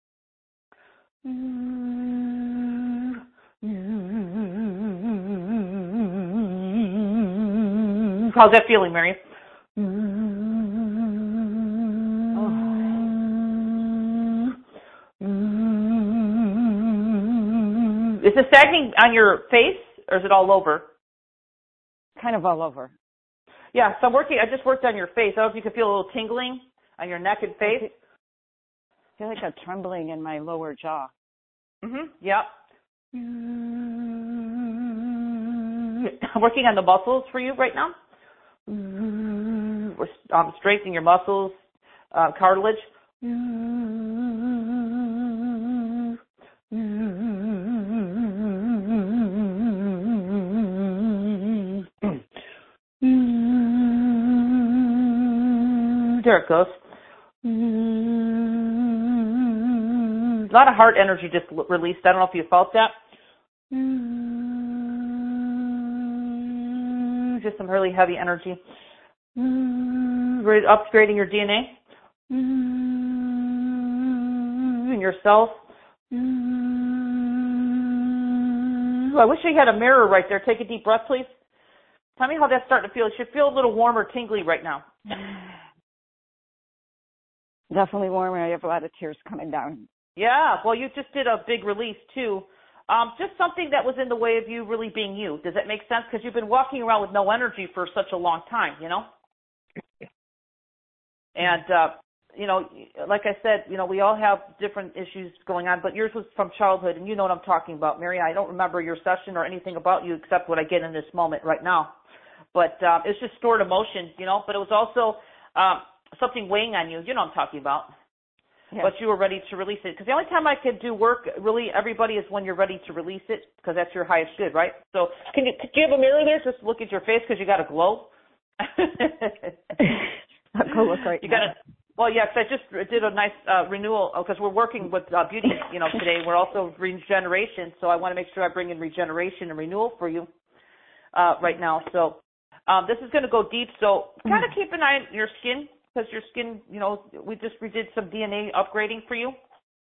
How's that feeling, Mary? Is it sagging on your face, or is it all over? Kind of all over. Yeah, so I'm working. I just worked on your face. I don't know if you can feel a little tingling on your neck and face. I feel like a trembling in my lower jaw. Mhm. Yep. I'm working on the muscles for you right now. We're um, strengthening your muscles, uh, cartilage. There it goes. A lot of heart energy just released. I don't know if you felt that. Just some really heavy energy. We're upgrading your D N A and your cells. I wish I had a mirror right there. Take a deep breath, please. Tell me how that's starting to feel. It should feel a little warm or tingly right now. Definitely warm. I have a lot of tears coming down. Yeah, well, you just did a big release, too. Um, just something that was in the way of you really being you. Does that make sense? Because you've been walking around with no energy for such a long time, you know? And, uh, you know, like I said, you know, we all have different issues going on, but yours was from childhood, and you know what I'm talking about, Mary. I don't remember your session or anything about you except what I get in this moment right now. But uh, it's just stored emotions, you know, but it was also um, something weighing on you. You know what I'm talking about. Yes. But you were ready to release it. Because the only time I can do work, really, everybody, is when you're ready to release it, because that's your highest good, right? So can you, do you have a mirror there? Just look at your face because you got a glow. I'll go look right you now. Gotta, well, yes, I just did a nice uh, renewal, because we're working with uh, beauty, you know, today. We're also regeneration, so I want to make sure I bring in regeneration and renewal for you uh, right now. So um, this is going to go deep, so kind of keep an eye on your skin. Because your skin, you know, we just we did some D N A upgrading for you.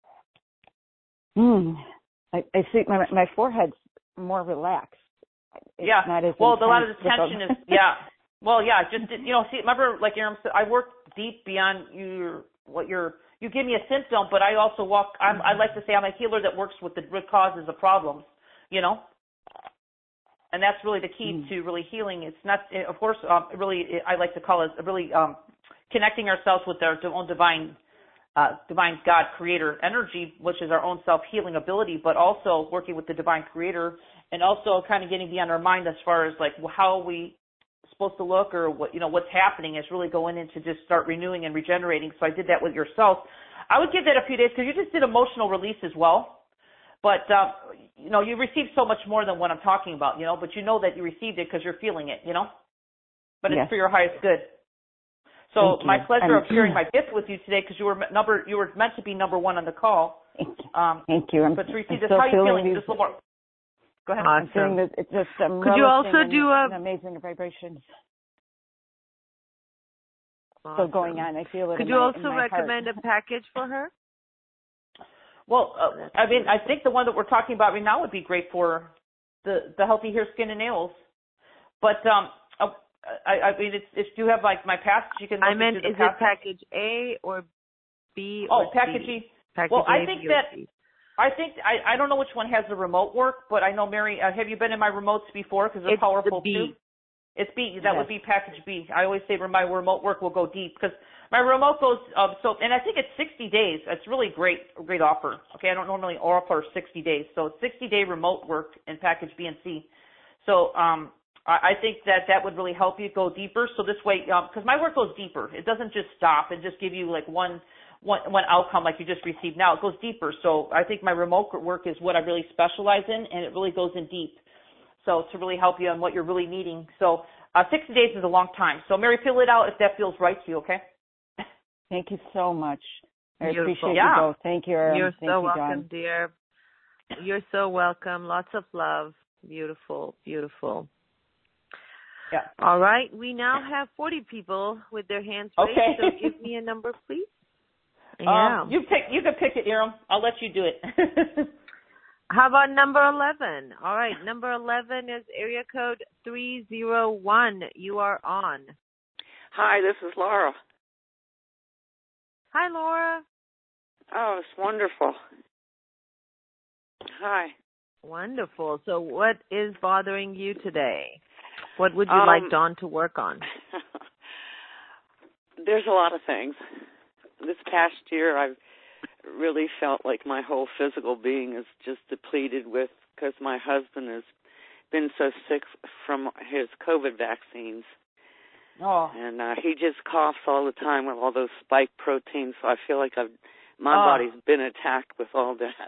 Mm. I, I see my my forehead's more relaxed. It's yeah. Not as well, a lot of the the tension is yeah. Well, yeah. Just you know, see, remember, like Aaron said, I work deep beyond your what your you give me a symptom, but I also walk. I'm, I like to say I'm a healer that works with the root causes of problems. You know. And that's really the key mm. to really healing. It's not, of course, um, really, I like to call it really um, connecting ourselves with our own divine, uh, divine God creator energy, which is our own self-healing ability, but also working with the divine creator and also kind of getting beyond our mind as far as like how we supposed to look or what, you know, what's happening is really going into just start renewing and regenerating. So I did that with yourself. I would give that a few days because you just did emotional release as well. But, uh, you know, you received so much more than what I'm talking about, you know, but you know that you received it because you're feeling it, you know, but it's yes. for your highest good. So Thank my you. pleasure I'm, of sharing my gift with you today because you were number, you were meant to be number one on the call. Thank you. Um, Thank you. I'm, but to receive I'm this, still how are you feeling? these, Just a little more. Go ahead. I'm feeling that it's just, I'm Could you also in, do a... an amazing vibrations. Awesome. Still going on. I feel it. Could in you my, also in my recommend heart. a package for her? Well, uh, I mean, I think the one that we're talking about right now would be great for the the healthy hair, skin, and nails. But um, uh, I, I mean, it's, it's do you have like my package? You can. I meant, is it package A or B? Oh, or package C? E. Package well, A, I think B, that C. I think I I don't know which one has the remote work, but I know Mary. Uh, have you been in my remotes before? Because they're it's powerful the B. too. It's B. That yes. would be package B. I always say my remote work will go deep because my remote goes uh, so, and I think it's sixty days. It's really great, great offer. Okay, I don't normally offer sixty days, so it's sixty day remote work in package B and C. So um, I, I think that that would really help you go deeper. So this way, because um, my work goes deeper, it doesn't just stop and just give you like one one, one outcome like you just received now. It goes deeper. So I think my remote work is what I really specialize in, and it really goes in deep. So to really help you on what you're really needing. So uh, sixty days is a long time. So Mary, fill it out if that feels right to you, okay? Thank you so much. I Beautiful. appreciate Yeah. you both. Thank you, Erin. You're Thank so you, welcome, Dawn. dear. You're so welcome. Lots of love. Beautiful, beautiful. Yeah. All right. We now have forty people with their hands raised. Okay. So give me a number, please. Yeah. Um, you pick. You can pick it, Aram. I'll let you do it. How about number eleven? All right. Number eleven is area code three zero one. You are on. Hi, this is Laura. Hi, Laura. Oh, it's wonderful. Hi. Wonderful. So what is bothering you today? What would you um, like Dawn to work on? There's a lot of things. This past year, I've really felt like my whole physical being is just depleted with, because my husband has been so sick from his COVID vaccines. Oh. And uh, he just coughs all the time with all those spike proteins, so I feel like I've, my Oh. body's been attacked with all that.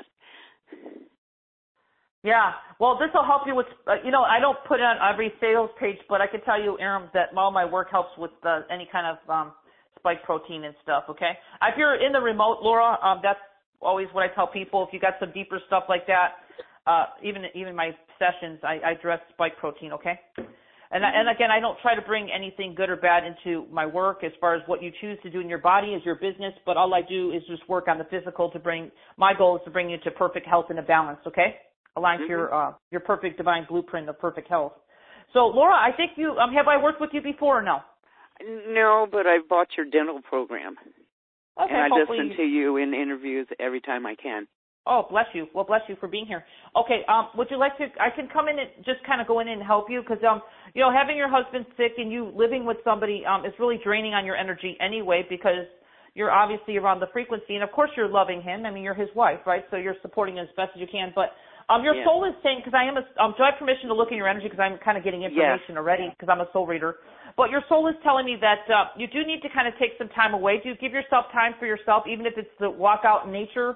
Yeah. Well, this will help you with, uh, you know, I don't put it on every sales page, but I can tell you, Aram, that all my work helps with uh, any kind of um, spike protein and stuff, okay? If you're in the remote, Laura, um, that's always what I tell people. If you got some deeper stuff like that, uh, even even my sessions, I, I address spike protein, okay? And, I, and again, I don't try to bring anything good or bad into my work as far as what you choose to do in your body is your business, but all I do is just work on the physical to bring, my goal is to bring you to perfect health and a balance, okay? Align Mm-hmm. to your, uh, your perfect divine blueprint of perfect health. So, Laura, I think you, um, have I worked with you before or no? No, but I bought your dental program. Okay, and I hopefully listen to you in interviews every time I can. Oh, bless you. Well, bless you for being here. Okay, um, would you like to, I can come in and just kind of go in and help you because, um, you know, having your husband sick and you living with somebody um, is really draining on your energy anyway because you're obviously around the frequency. And, of course, you're loving him. I mean, you're his wife, right? So you're supporting him as best as you can. But um, your yeah. soul is saying, because I am a, um, do I have permission to look in your energy because I'm kind of getting information yes. already because I'm a soul reader. But your soul is telling me that uh, you do need to kind of take some time away. Do you give yourself time for yourself, even if it's to walk out in nature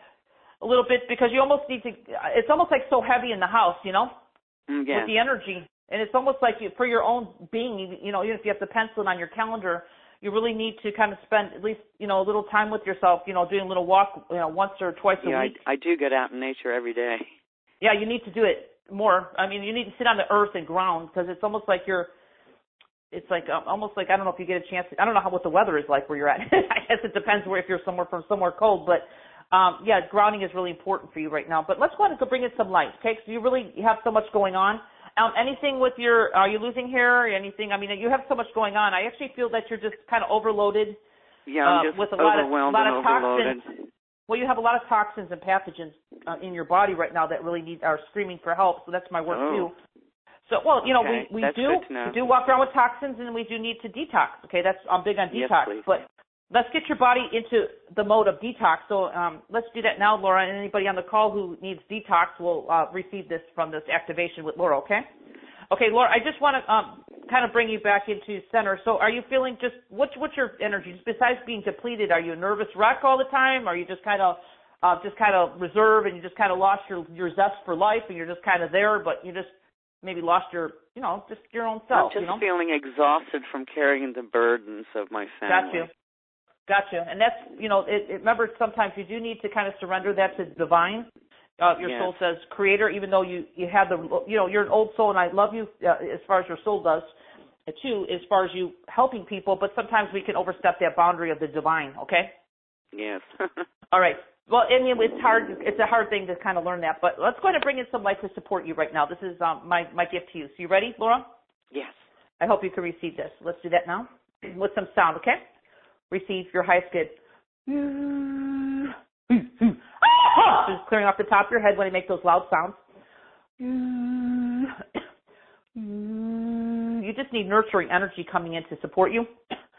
a little bit, because you almost need to, it's almost like so heavy in the house, you know, mm, yeah. with the energy. And it's almost like you, for your own being, you, you know, even if you have to pencil it on your calendar, you really need to kind of spend at least, you know, a little time with yourself, you know, doing a little walk, you know, once or twice yeah, a week. I, I do get out in nature every day. Yeah, you need to do it more. I mean, you need to sit on the earth and ground because it's almost like you're, it's like um, almost like, I don't know if you get a chance, to, I don't know how what the weather is like where you're at. I guess it depends where, if you're somewhere from somewhere cold, but Um, yeah, grounding is really important for you right now. But let's go ahead and go bring in some light, okay? So you really have so much going on. Um, anything with your, are you losing hair or anything? I mean, you have so much going on. I actually feel that you're just kind of overloaded. Yeah, I'm uh, just with a lot of, overwhelmed lot and of overloaded. toxins. Well, you have a lot of toxins and pathogens uh, in your body right now that really need, are screaming for help. So that's my work oh. too. So, well, you know, okay. we, we that's do, good to know. we do walk around with toxins and we do need to detox. Okay, that's, I'm big on Yes, detox. please. But let's get your body into the mode of detox. So um, let's do that now, Laura. And anybody on the call who needs detox will uh, receive this from this activation with Laura, okay? Okay, Laura, I just want to um, kind of bring you back into center. So are you feeling just, what's, what's your energy? Just besides being depleted, are you a nervous wreck all the time? Are you just kind of uh, just kind of reserved and you just kind of lost your, your zest for life and you're just kind of there, but you just maybe lost your, you know, just your own self, I'm just you know? feeling exhausted from carrying the burdens of my family. Got you. Gotcha. And that's, you know, it, it, remember sometimes you do need to kind of surrender that to divine. Uh, your yes. soul says creator, even though you, you have the, you know, you're an old soul and I love you uh, as far as your soul does uh, too, as far as you helping people, but sometimes we can overstep that boundary of the divine, okay? Yes. All right. Well, I mean, it's hard, it's a hard thing to kind of learn that, but let's go ahead and bring in some light to support you right now. This is um, my, my gift to you. So you ready, Laura? Yes. I hope you can receive this. Let's do that now with some sound, okay? Receive your highest good. Just clearing off the top of your head when you make those loud sounds. You just need nurturing energy coming in to support you.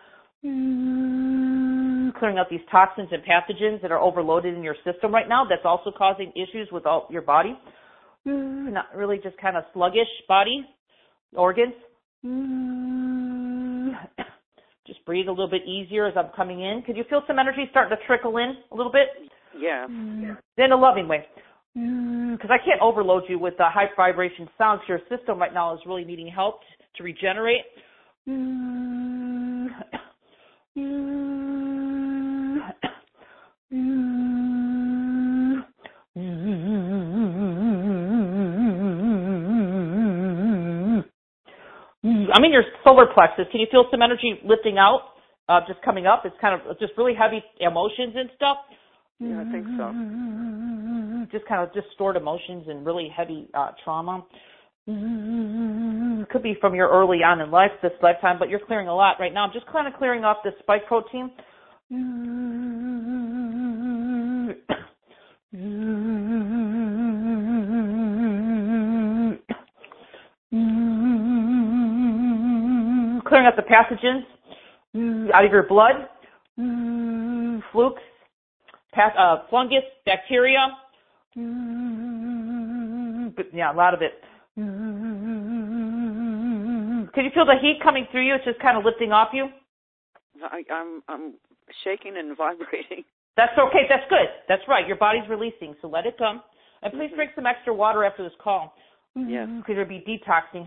Clearing out these toxins and pathogens that are overloaded in your system right now. That's also causing issues with all your body. Not really just kind of sluggish body, organs. Just breathe a little bit easier as I'm coming in. Could you feel some energy starting to trickle in a little bit? Yeah. In a loving way. Because I can't overload you with the high vibration sounds. Your system right now is really needing help to regenerate. I'm in your solar plexus. Can you feel some energy lifting out, uh, just coming up? It's kind of just really heavy emotions and stuff. Yeah, I think so. Just kind of just stored emotions and really heavy uh, trauma. Could be from your early on in life, this lifetime, but you're clearing a lot right now. I'm just kind of clearing off this spike protein. Clearing up the pathogens out of your blood, flukes, path, uh, fungus, bacteria, but yeah, a lot of it. Can you feel the heat coming through you? It's just kind of lifting off you. I, I'm I'm shaking and vibrating. That's okay. That's good. That's right. Your body's releasing, so let it come. And please mm-hmm. drink some extra water after this call. Yes. Because you'll be detoxing.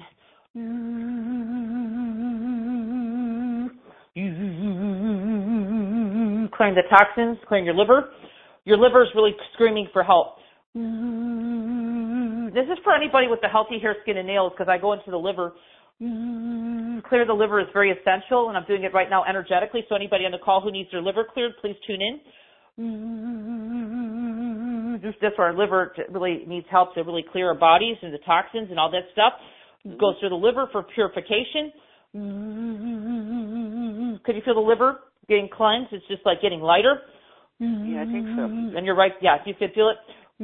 Clearing the toxins, clearing your liver. Your liver is really screaming for help. This is for anybody with the healthy hair, skin, and nails, because I go into the liver. Clear the liver is very essential, and I'm doing it right now energetically, so anybody on the call who needs their liver cleared, please tune in. Just this, our liver really needs help to really clear our bodies and the toxins and all that stuff. It goes through the liver for purification. Could you feel the liver getting cleansed? It's just like getting lighter. Yeah, I think so. And you're right. Yeah, you can feel it.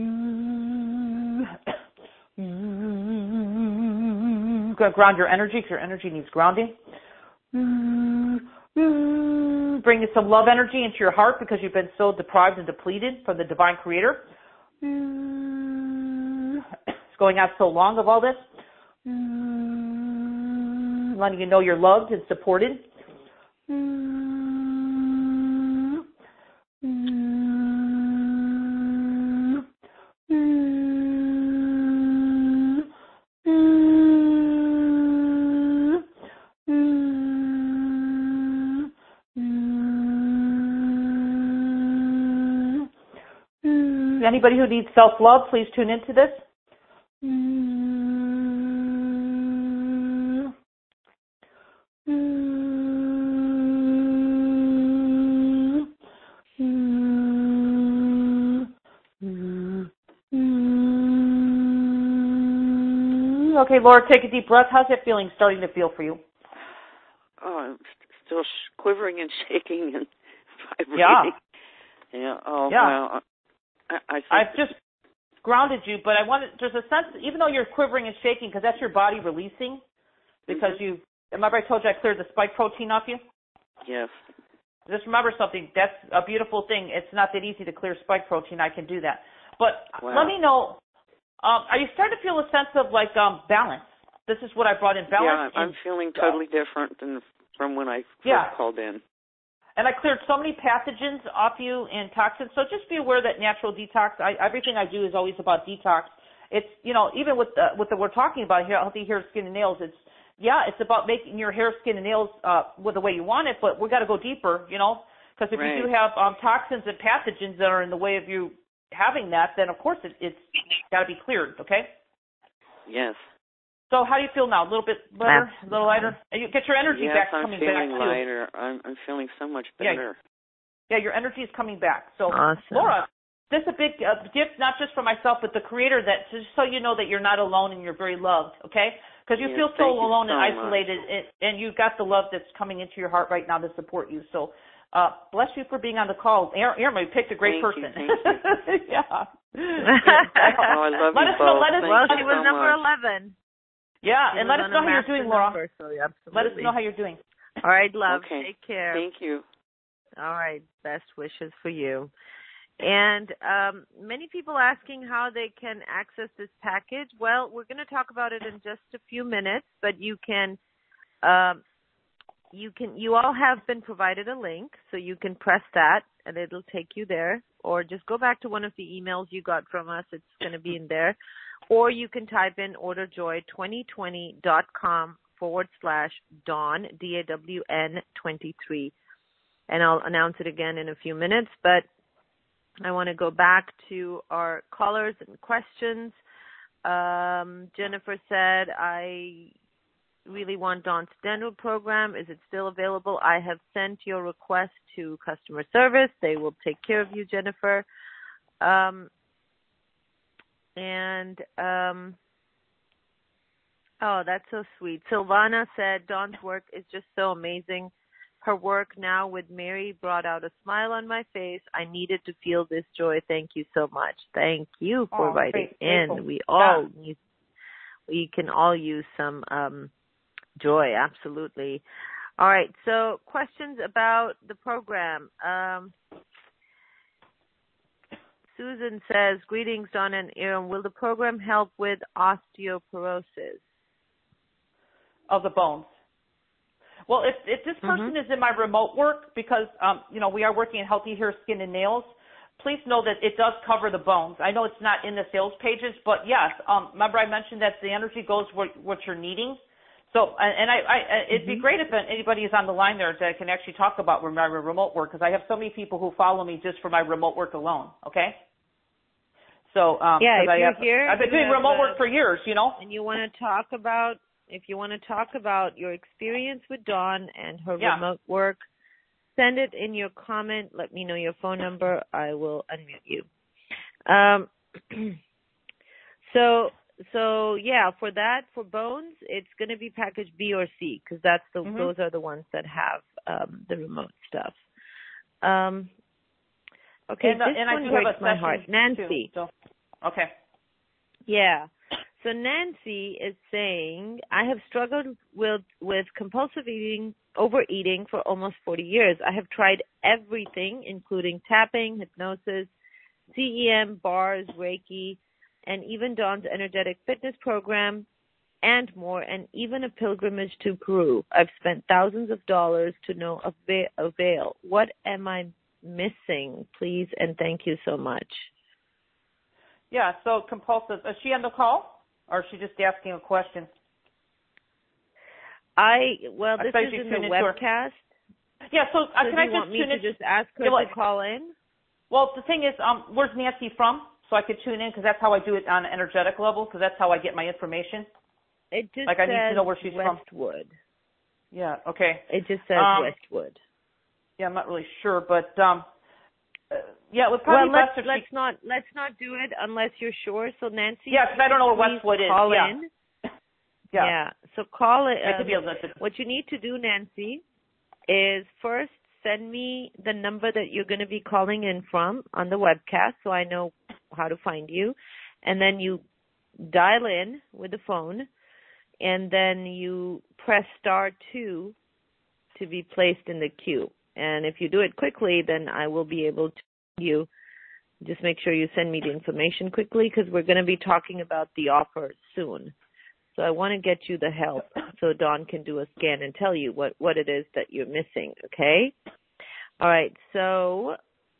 Ground your energy, because your energy needs grounding. Bring you some love energy into your heart, because you've been so deprived and depleted from the divine creator. It's going on so long of all this. Letting you know you're loved and supported. Anybody who needs self-love, please tune into this. Okay, Laura, take a deep breath. How's that feeling starting to feel for you? Oh, I'm still sh- quivering and shaking and vibrating. Yeah. Yeah. Oh, yeah. Well, I, I think I've just grounded you, but I wanted, there's a sense, even though you're quivering and shaking, because that's your body releasing, because mm-hmm. you, remember I told you I cleared the spike protein off you? Yes. Just remember something, that's a beautiful thing. It's not that easy to clear spike protein. I can do that. But wow. let me know, um, are you starting to feel a sense of like um, balance? This is what I brought in, balance. Yeah, I'm in, feeling totally uh, different than from when I first yeah. called in. And I cleared so many pathogens off you and toxins. So just be aware that natural detox, I, everything I do is always about detox. It's, you know, even with the, with the we're talking about here, healthy hair, skin, and nails, it's, yeah, it's about making your hair, skin, and nails uh, with the way you want it, but we got to go deeper, you know, because if right. you do have um, toxins and pathogens that are in the way of you having that, then of course it, it's got to be cleared, okay? Yes. So how do you feel now? A little bit better, a little lighter? You get your energy yes, back I'm coming back feeling too. lighter. I'm, I'm feeling so much better. Yeah, yeah, your energy is coming back. So, awesome. Laura, this is a big uh, gift, not just for myself, but the Creator, that just so you know that you're not alone and you're very loved, okay? Because you yes, feel so alone so and isolated, and, and you've got the love that's coming into your heart right now to support you. So, uh, bless you for being on the call. Irma, you picked a great thank person. You, thank you. yeah. Oh, I love let you us both. know. Let us, well, let she us was so number much. eleven. Yeah, she and let us know how you're doing, Laura. Number, so let us know how you're doing. All right, love. Okay. Take care. Thank you. All right. Best wishes for you. And um, many people asking how they can access this package. Well, we're going to talk about it in just a few minutes, but you can um, you can, you all have been provided a link, so you can press that and it'll take you there, or just go back to one of the emails you got from us. It's going to be in there. Or you can type in orderjoy2020.com forward slash Dawn, D A W N twenty-three. And I'll announce it again in a few minutes, but I want to go back to our callers and questions. Um, Jennifer said, I really want Dawn's dental program. Is it still available? I have sent your request to customer service. They will take care of you, Jennifer. Um, and, um, oh, that's so sweet. Silvana said, Dawn's work is just so amazing. Her work now with Mary brought out a smile on my face. I needed to feel this joy. Thank you so much. Thank you for oh, writing great, in. grateful. We all yeah. need, we can all use some um, joy. Absolutely. All right. So questions about the program. Um, Susan says, greetings, Dawn and Aaron. Will the program help with osteoporosis? Of the bones. Well, if, if this person mm-hmm. is in my remote work, because, um, you know, we are working in Healthy Hair, Skin, and Nails, please know that it does cover the bones. I know it's not in the sales pages, but yes, um, remember I mentioned that the energy goes where, what you're needing. So, and, and I, I, it'd mm-hmm. be great if anybody is on the line there that can actually talk about my remote work, because I have so many people who follow me just for my remote work alone, okay? So, um, yeah, if I you're have, here, I've been doing remote a, work for years, you know? And you want to talk about If you want to talk about your experience with Dawn and her yeah. remote work, send it in your comment. Let me know your phone number. I will unmute you. Um, so, so yeah, for that, for bones, it's going to be package B or C, because that's the mm-hmm. those are the ones that have um, the remote stuff. Um, okay, and, uh, this and one I do breaks have a my heart. Nancy. Too, so. Okay. Yeah. So Nancy is saying, I have struggled with, with compulsive eating, overeating for almost forty years. I have tried everything, including tapping, hypnosis, C E M, bars, Reiki, and even Dawn's energetic fitness program and more, and even a pilgrimage to Peru. I've spent thousands of dollars to no avail. What am I missing? Please and thank you so much. Yeah, so compulsive. Is she on the call? Or is she just asking a question? I, well, this I is in the webcast. Yeah, so, uh, so can do I you just want me tune to in? just ask her yeah, well, to call in? Well, the thing is, um, where's Nancy from? So I could tune in, because that's how I do it on an energetic level, because that's how I get my information. It just like, I says need to know where she's Westwood. from. Yeah, okay. It just says um, Westwood. Yeah, I'm not really sure, but um, uh, yeah, it would probably well, be let's, best if let's she... not let's not do it unless you're sure. So Nancy, yeah, because I don't know where Westwood is. Call yeah. in. Yeah. yeah. So call it. I could be Um, able to... what you need to do, Nancy, is first send me the number that you're going to be calling in from on the webcast, so I know how to find you, and then you dial in with the phone, and then you press star two to be placed in the queue. And if you do it quickly, then I will be able to you. Just make sure you send me the information quickly, because we're going to be talking about the offer soon. So I want to get you the help so Dawn can do a scan and tell you what, what it is that you're missing, okay? All right, so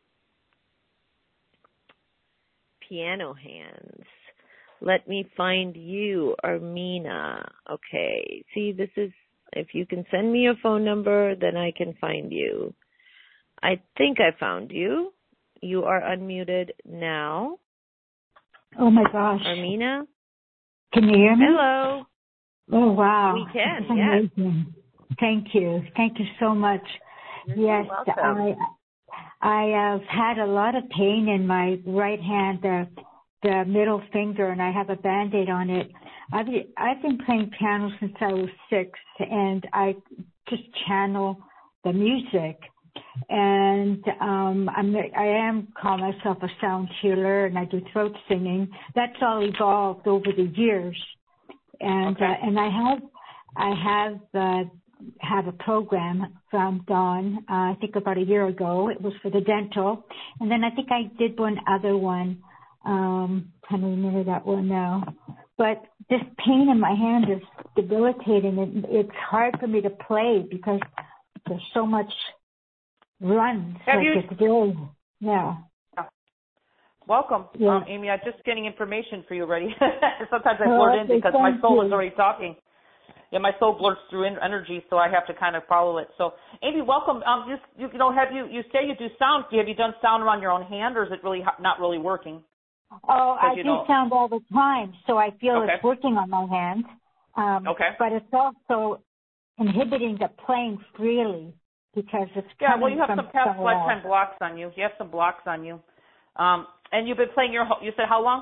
piano hands. Let me find you, Armina. Okay, see, this is, if you can send me your phone number, then I can find you. I think I found you. You are unmuted now. Oh, my gosh. Armina? Can you hear me? Hello. Oh, wow. We can, yes. Amazing. Thank you. Thank you so much. You're yes, welcome. I I have had a lot of pain in my right hand, the, the middle finger, and I have a Band-Aid on it. I've, I've been playing piano since I was six, and I just channel the music. And um, I'm, I am call myself a sound healer, and I do throat singing. That's all evolved over the years. And okay. uh, and I have I have uh, have a program from Dawn. Uh, I think about a year ago. It was for the dental, and then I think I did one other one. Um, I don't remember that one now. But this pain in my hand is debilitating. It, it's hard for me to play because there's so much runs. Have like you? it's really, yeah. Welcome, Yeah. um, Amy. I'm just getting information for you already. Sometimes I Oh, blurt in okay, because my thank soul you. is already talking. Yeah, my soul blurts through in energy, so I have to kind of follow it. So, Amy, welcome. Um, just you, you know, have you you say you do sound? Have you done sound on your own hand, or is it really not really working? Oh, I you do know- sound all the time, so I feel Okay. it's working on my hands. Um, Okay. But it's also inhibiting the playing freely because it's Yeah, coming well, you have from some past somewhere lifetime else. blocks on you. You have some blocks on you. Um, and you've been playing your. whole- You said how long?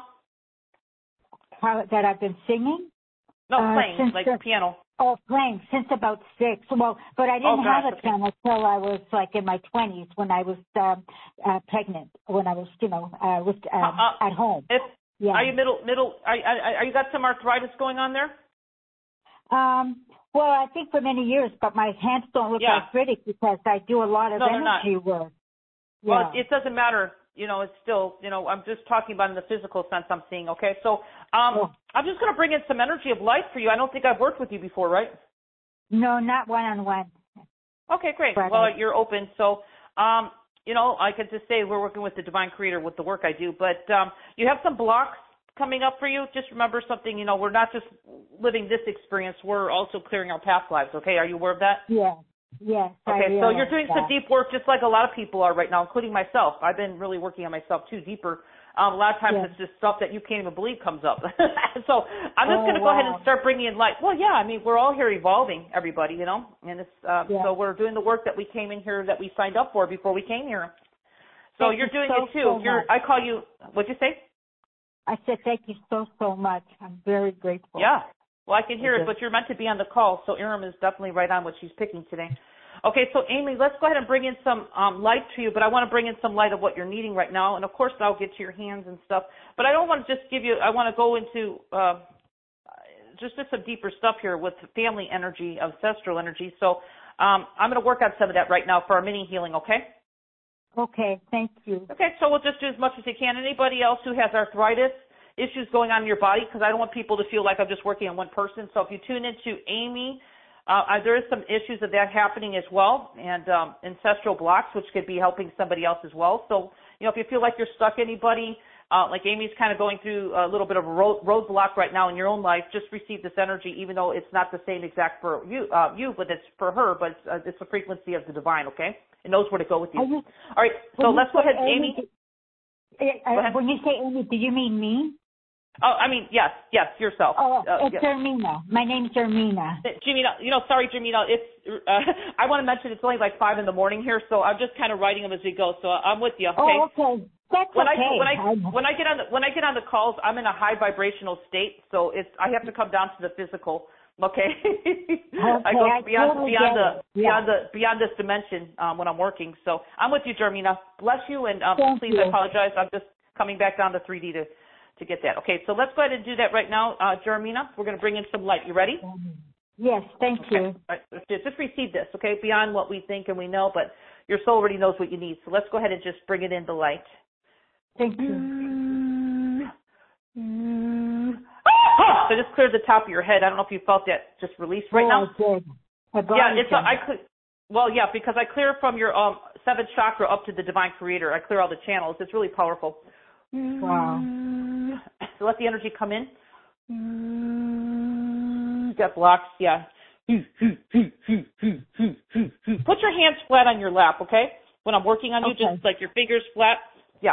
How, that I've been singing? No, Uh, playing since like the- piano. Oh, playing since about six. Well, but I didn't Oh, gosh, have a okay. piano until I was like in my twenties when I was um, uh, pregnant. When I was, you know, uh, with um, Uh, at home. If Yeah. are you middle middle? Are, are, are you got some arthritis going on there? Um. Well, I think for many years, but my hands don't look Yeah. arthritic because I do a lot of No, they're not. energy work. Well, Yeah. it, it doesn't matter. You know, it's still, you know, I'm just talking about in the physical sense I'm seeing, okay? So um, Oh. I'm just going to bring in some energy of light for you. I don't think I've worked with you before, right? No, not one on one. Okay, great. Right. Well, you're open. So, um, you know, I could just say we're working with the Divine Creator with the work I do. But um, you have some blocks coming up for you. Just remember something, you know, we're not just living this experience. We're also clearing our past lives, okay? Are you aware of that? Yeah. Yes. I Okay, so realize you're doing that. some deep work just like a lot of people are right now, including myself. I've been really working on myself too, deeper. Um, a lot of times Yeah. it's just stuff that you can't even believe comes up. So I'm just Oh, going to go ahead and wow. start bringing in light. Well, yeah, I mean, we're all here evolving, everybody, you know, and it's, uh, Yeah. so we're doing the work that we came in here, that we signed up for before we came here. So Thank you're you doing so, it too. so If you're, much. I call you, what'd you say? I said thank you so, so much. I'm very grateful. Yeah. Well, I can hear Okay. it, but you're meant to be on the call, so Iram is definitely right on what she's picking today. Okay, so Amy, let's go ahead and bring in some um, light to you, but I want to bring in some light of what you're needing right now, and of course I'll get to your hands and stuff, but I don't want to just give you, I want to go into uh, just, just some deeper stuff here with family energy, ancestral energy, so um, I'm going to work on some of that right now for our mini healing, okay? Okay, thank you. Okay, so we'll just do as much as you can. Anybody else who has arthritis, issues going on in your body, because I don't want people to feel like I'm just working on one person, so if you tune into Amy, Uh, there is some issues of that happening as well, and um, ancestral blocks, which could be helping somebody else as well. So, you know, if you feel like you're stuck anybody, uh, like Amy's kind of going through a little bit of a road, roadblock right now in your own life, just receive this energy, even though it's not the same exact for you, uh, you, but it's for her, but it's, uh, it's the frequency of the divine, okay? It knows where to go with you. You, All right, so let's go ahead, Amy. Amy uh, Go ahead. When you say Amy, do you mean me? Oh, I mean, yes, yes, yourself. Oh, uh, it's yes. Ermina. My name's Ermina. Jamina, you know, sorry, Jamina, it's, uh, I want to mention it's only like five in the morning here, so I'm just kind of writing them as we go, so I'm with you, okay? Oh, okay. That's when okay. I, when I, I, when I get on the, when I get on the calls, I'm in a high vibrational state, so it's, I have to come down to the physical, okay? I go I beyond, totally beyond get the, it. Yeah. beyond the, beyond this dimension, um, when I'm working, so I'm with you, Jamina. Bless you, and, um, Thank please, you. I apologize, I'm just coming back down to three D to, to get that. Okay, so let's go ahead and do that right now, uh, Jermina. We're going to bring in some light. You ready? Yes, thank Okay. you. All right, let's just, just receive this, okay? Beyond what we think and we know, but your soul already knows what you need. So let's go ahead and just bring it in the light. Thank you. So just clear the top of your head. I don't know if you felt that just release right oh, now. I did. My body Yeah, it's a, jumped. I cle- well, yeah, because I clear from your um seventh chakra up to the divine creator. I clear all the channels. It's really powerful. Wow. So let the energy come in. Got blocks, yeah. Put your hands flat on your lap, okay? When I'm working on you, Okay. just like your fingers flat. Yeah.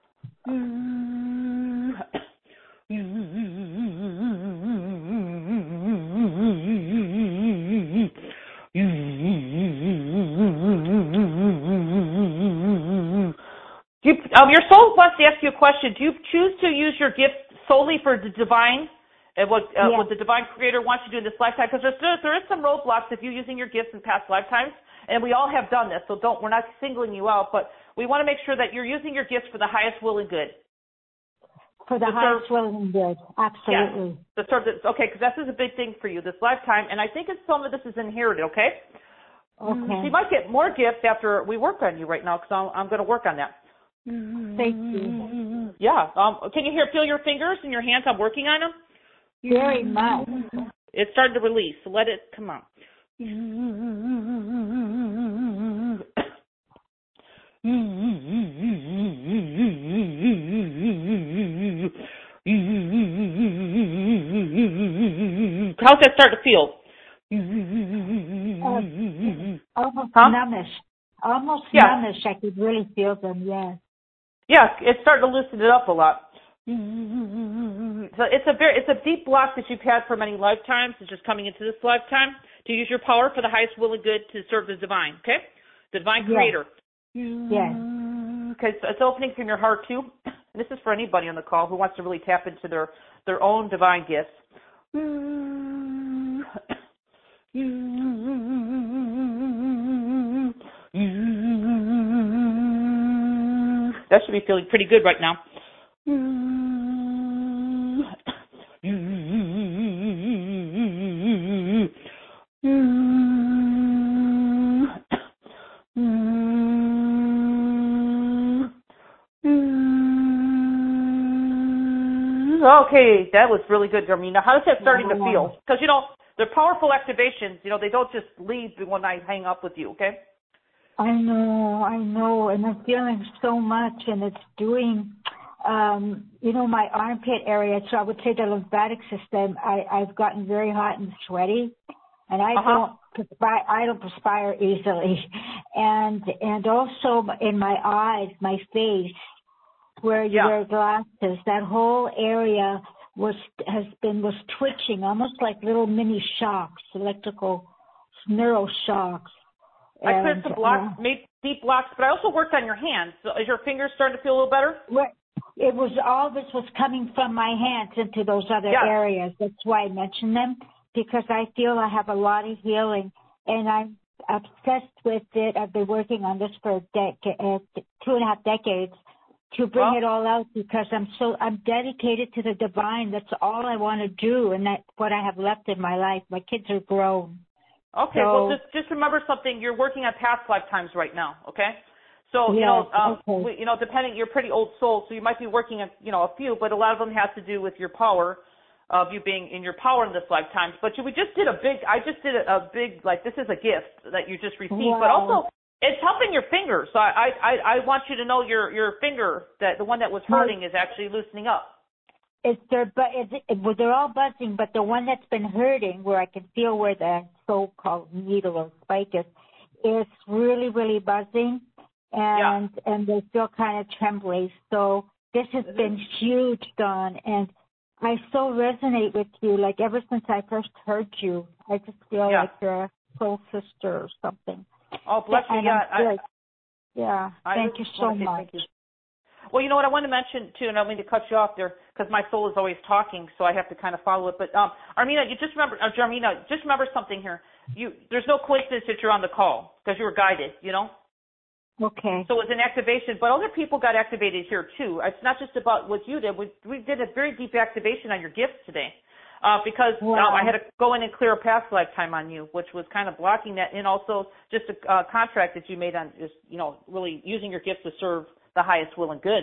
Do you, um, your soul wants to ask you a question. Do you choose to use your gift solely for the divine, and what uh, Yes. what the divine creator wants you to do in this lifetime? Because there, there is some roadblocks if you're using your gifts in past lifetimes, and we all have done this. So don't we're not singling you out, but we want to make sure that you're using your gifts for the highest will and good. For the to highest serve- will and good. Absolutely. Yes. To serve the, okay, because this is a big thing for you this lifetime, and I think it's some of this is inherited. Okay. Okay. So you might get more gifts after we work on you right now, because I'm, I'm going to work on that. Thank you. Yeah. Um, can you hear, feel your fingers and your hands? I'm working on them. Very much. It's starting to release. So let it come on. How's that start to feel? Uh, almost huh? numbish. Almost yeah. numbish. I could really feel them, yes. Yeah, it's starting to loosen it up a lot. So it's a very, it's a deep block that you've had for many lifetimes. It's just coming into this lifetime to use your power for the highest will and good to serve the divine, okay? The divine yes. creator. Yes. Okay, so it's opening from your heart too. And this is for anybody on the call who wants to really tap into their, their own divine gifts. That should be feeling pretty good right now. Okay, that was really good, Darmina. How is that starting to feel? Because, you know, they're powerful activations. You know, they don't just leave when I hang up with you, okay? I know, I know, and I'm feeling so much, and it's doing, um, you know, my armpit area. So I would say the lymphatic system. I, I've gotten very hot and sweaty, and I uh-huh. don't perspire. I don't perspire easily, and and also in my eyes, my face, where you yeah. wear glasses. That whole area was has been was twitching, almost like little mini shocks, electrical neural shocks. I cleared some blocks, uh, made deep blocks, but I also worked on your hands. So is your fingers starting to feel a little better? It was all this was coming from my hands into those other yeah. areas. That's why I mentioned them, because I feel I have a lot of healing, and I'm obsessed with it. I've been working on this for a decade, uh, two and a half decades to bring well, it all out, because I'm so I'm dedicated to the divine. That's all I want to do, and that's what I have left in my life. My kids are grown. Okay, so, well, just just remember something. You're working on past lifetimes right now, okay? So, yes, you know, um, okay. we, you know, depending, you're a pretty old soul, so you might be working on, you know, a few, but a lot of them has to do with your power, of you being in your power in this lifetime. But you, we just did a big, I just did a, a big, like, this is a gift that you just received, wow. but also it's helping your fingers. So I, I, I want you to know your, your finger, that the one that was hurting is actually loosening up. It's they're, but it's, it, well, they're all buzzing, but the one that's been hurting, where I can feel where the so-called needle or spike is, is really, really buzzing, and yeah. and they feel kind of trembly. So this has mm-hmm. been huge, Dawn, and I so resonate with you. Like ever since I first heard you, I just feel yeah. like you're a soul sister or something. Oh, bless you. Yeah, I, yeah. I thank you so much. Thank you. Well, you know what I want to mention, too, and I don't mean to cut you off there, because my soul is always talking, so I have to kind of follow it. But, um, Armina, you just remember, uh, Jarmina, just remember something here. You, there's no coincidence that you're on the call, because you were guided, you know? Okay. So it was an activation, but other people got activated here, too. It's not just about what you did. We, we did a very deep activation on your gifts today, uh, because wow. um, I had to go in and clear a past lifetime on you, which was kind of blocking that, and also just a uh, contract that you made on just, you know, really using your gifts to serve the highest will and good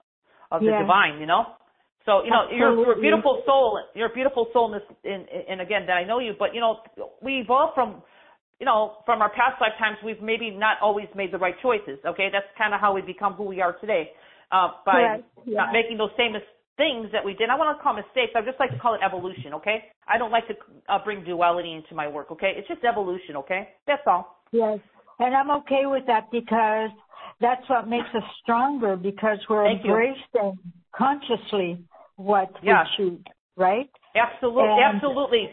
of the yeah. divine, you know? So, you know, you're, you're a beautiful soul. You're a beautiful soul in this, in, in, and again, that I know you, but, you know, we evolve from, you know, from our past lifetimes, we've maybe not always made the right choices, okay? That's kind of how we become who we are today, uh, by yeah. not making those same things that we did. I want to call mistakes. I just like to call it evolution, okay? I don't like to uh, bring duality into my work, okay? It's just evolution, okay? That's all. Yes, and I'm okay with that, because that's what makes us stronger, because we're Thank embracing you. consciously what yeah. we choose, right? Absolutely, and absolutely.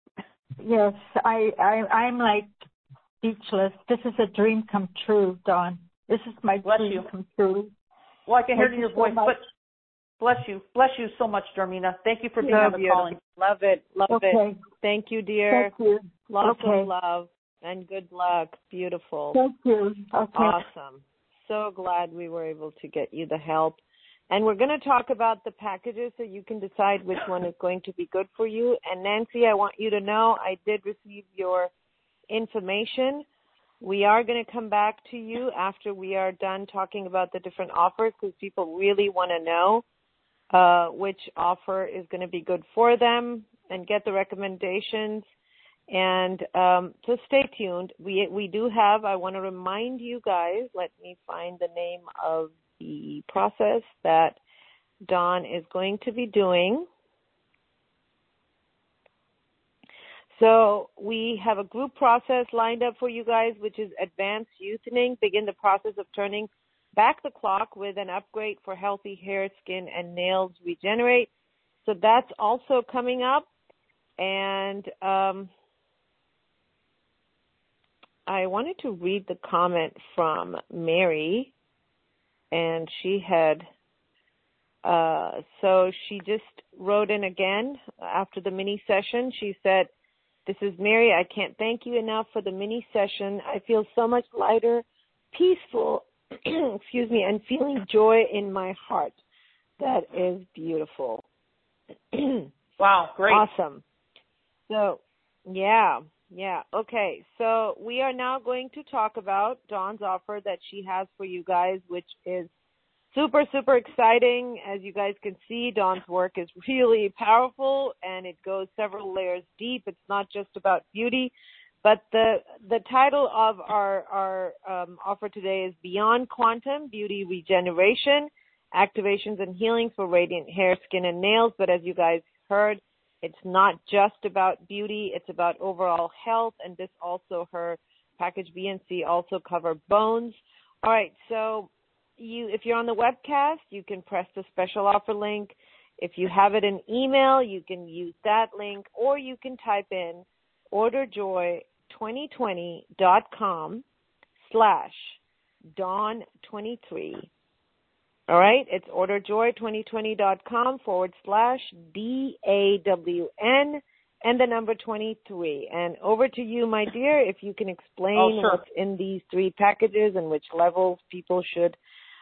Yes, I, I, I'm like speechless. This is a dream come true, Dawn. This is my bless dream you. come true. Well, I can hear it in your so voice, much. but bless you. Bless you so much, Darmina. Thank you for being Love on the you. call. Love it. Love okay. it. Thank you, dear. Thank you. Lots okay. of love and good luck. Beautiful. Thank you. Okay. Awesome. So glad we were able to get you the help. And we're going to talk about the packages so you can decide which one is going to be good for you. And Nancy, I want you to know I did receive your information. We are going to come back to you after we are done talking about the different offers, because people really want to know uh, which offer is going to be good for them, and get the recommendations. And um, so stay tuned. We we do have, I want to remind you guys, let me find the name of the process that Dawn is going to be doing. So we have a group process lined up for you guys, which is Advanced Youthening. Begin the process of turning back the clock with an upgrade for healthy hair, skin, and nails regenerate. So that's also coming up. And um, I wanted to read the comment from Mary, and she had, uh, so she just wrote in again after the mini session. She said, "This is Mary. I can't thank you enough for the mini session. I feel so much lighter, peaceful, excuse me, and feeling joy in my heart. That is beautiful." Wow, great. Awesome. So, yeah, yeah. Okay, so we are now going to talk about Dawn's offer that she has for you guys, which is super, super exciting. As you guys can see, Dawn's work is really powerful, and it goes several layers deep. It's not just about beauty, but the the title of our, our um, offer today is Beyond Quantum, Beauty Regeneration, Activations and Healings for Radiant Hair, Skin, and Nails. But as you guys heard, it's not just about beauty. It's about overall health, and this also, her package B and C also cover bones. All right, so you, if you're on the webcast, you can press the special offer link. If you have it in email, you can use that link, or you can type in orderjoy twenty twenty dot com slash dawn twenty-three. All right, it's orderjoy twenty twenty dot com forward slash D A W N and the number twenty-three. And over to you, my dear, if you can explain oh, sure. what's in these three packages and which levels people should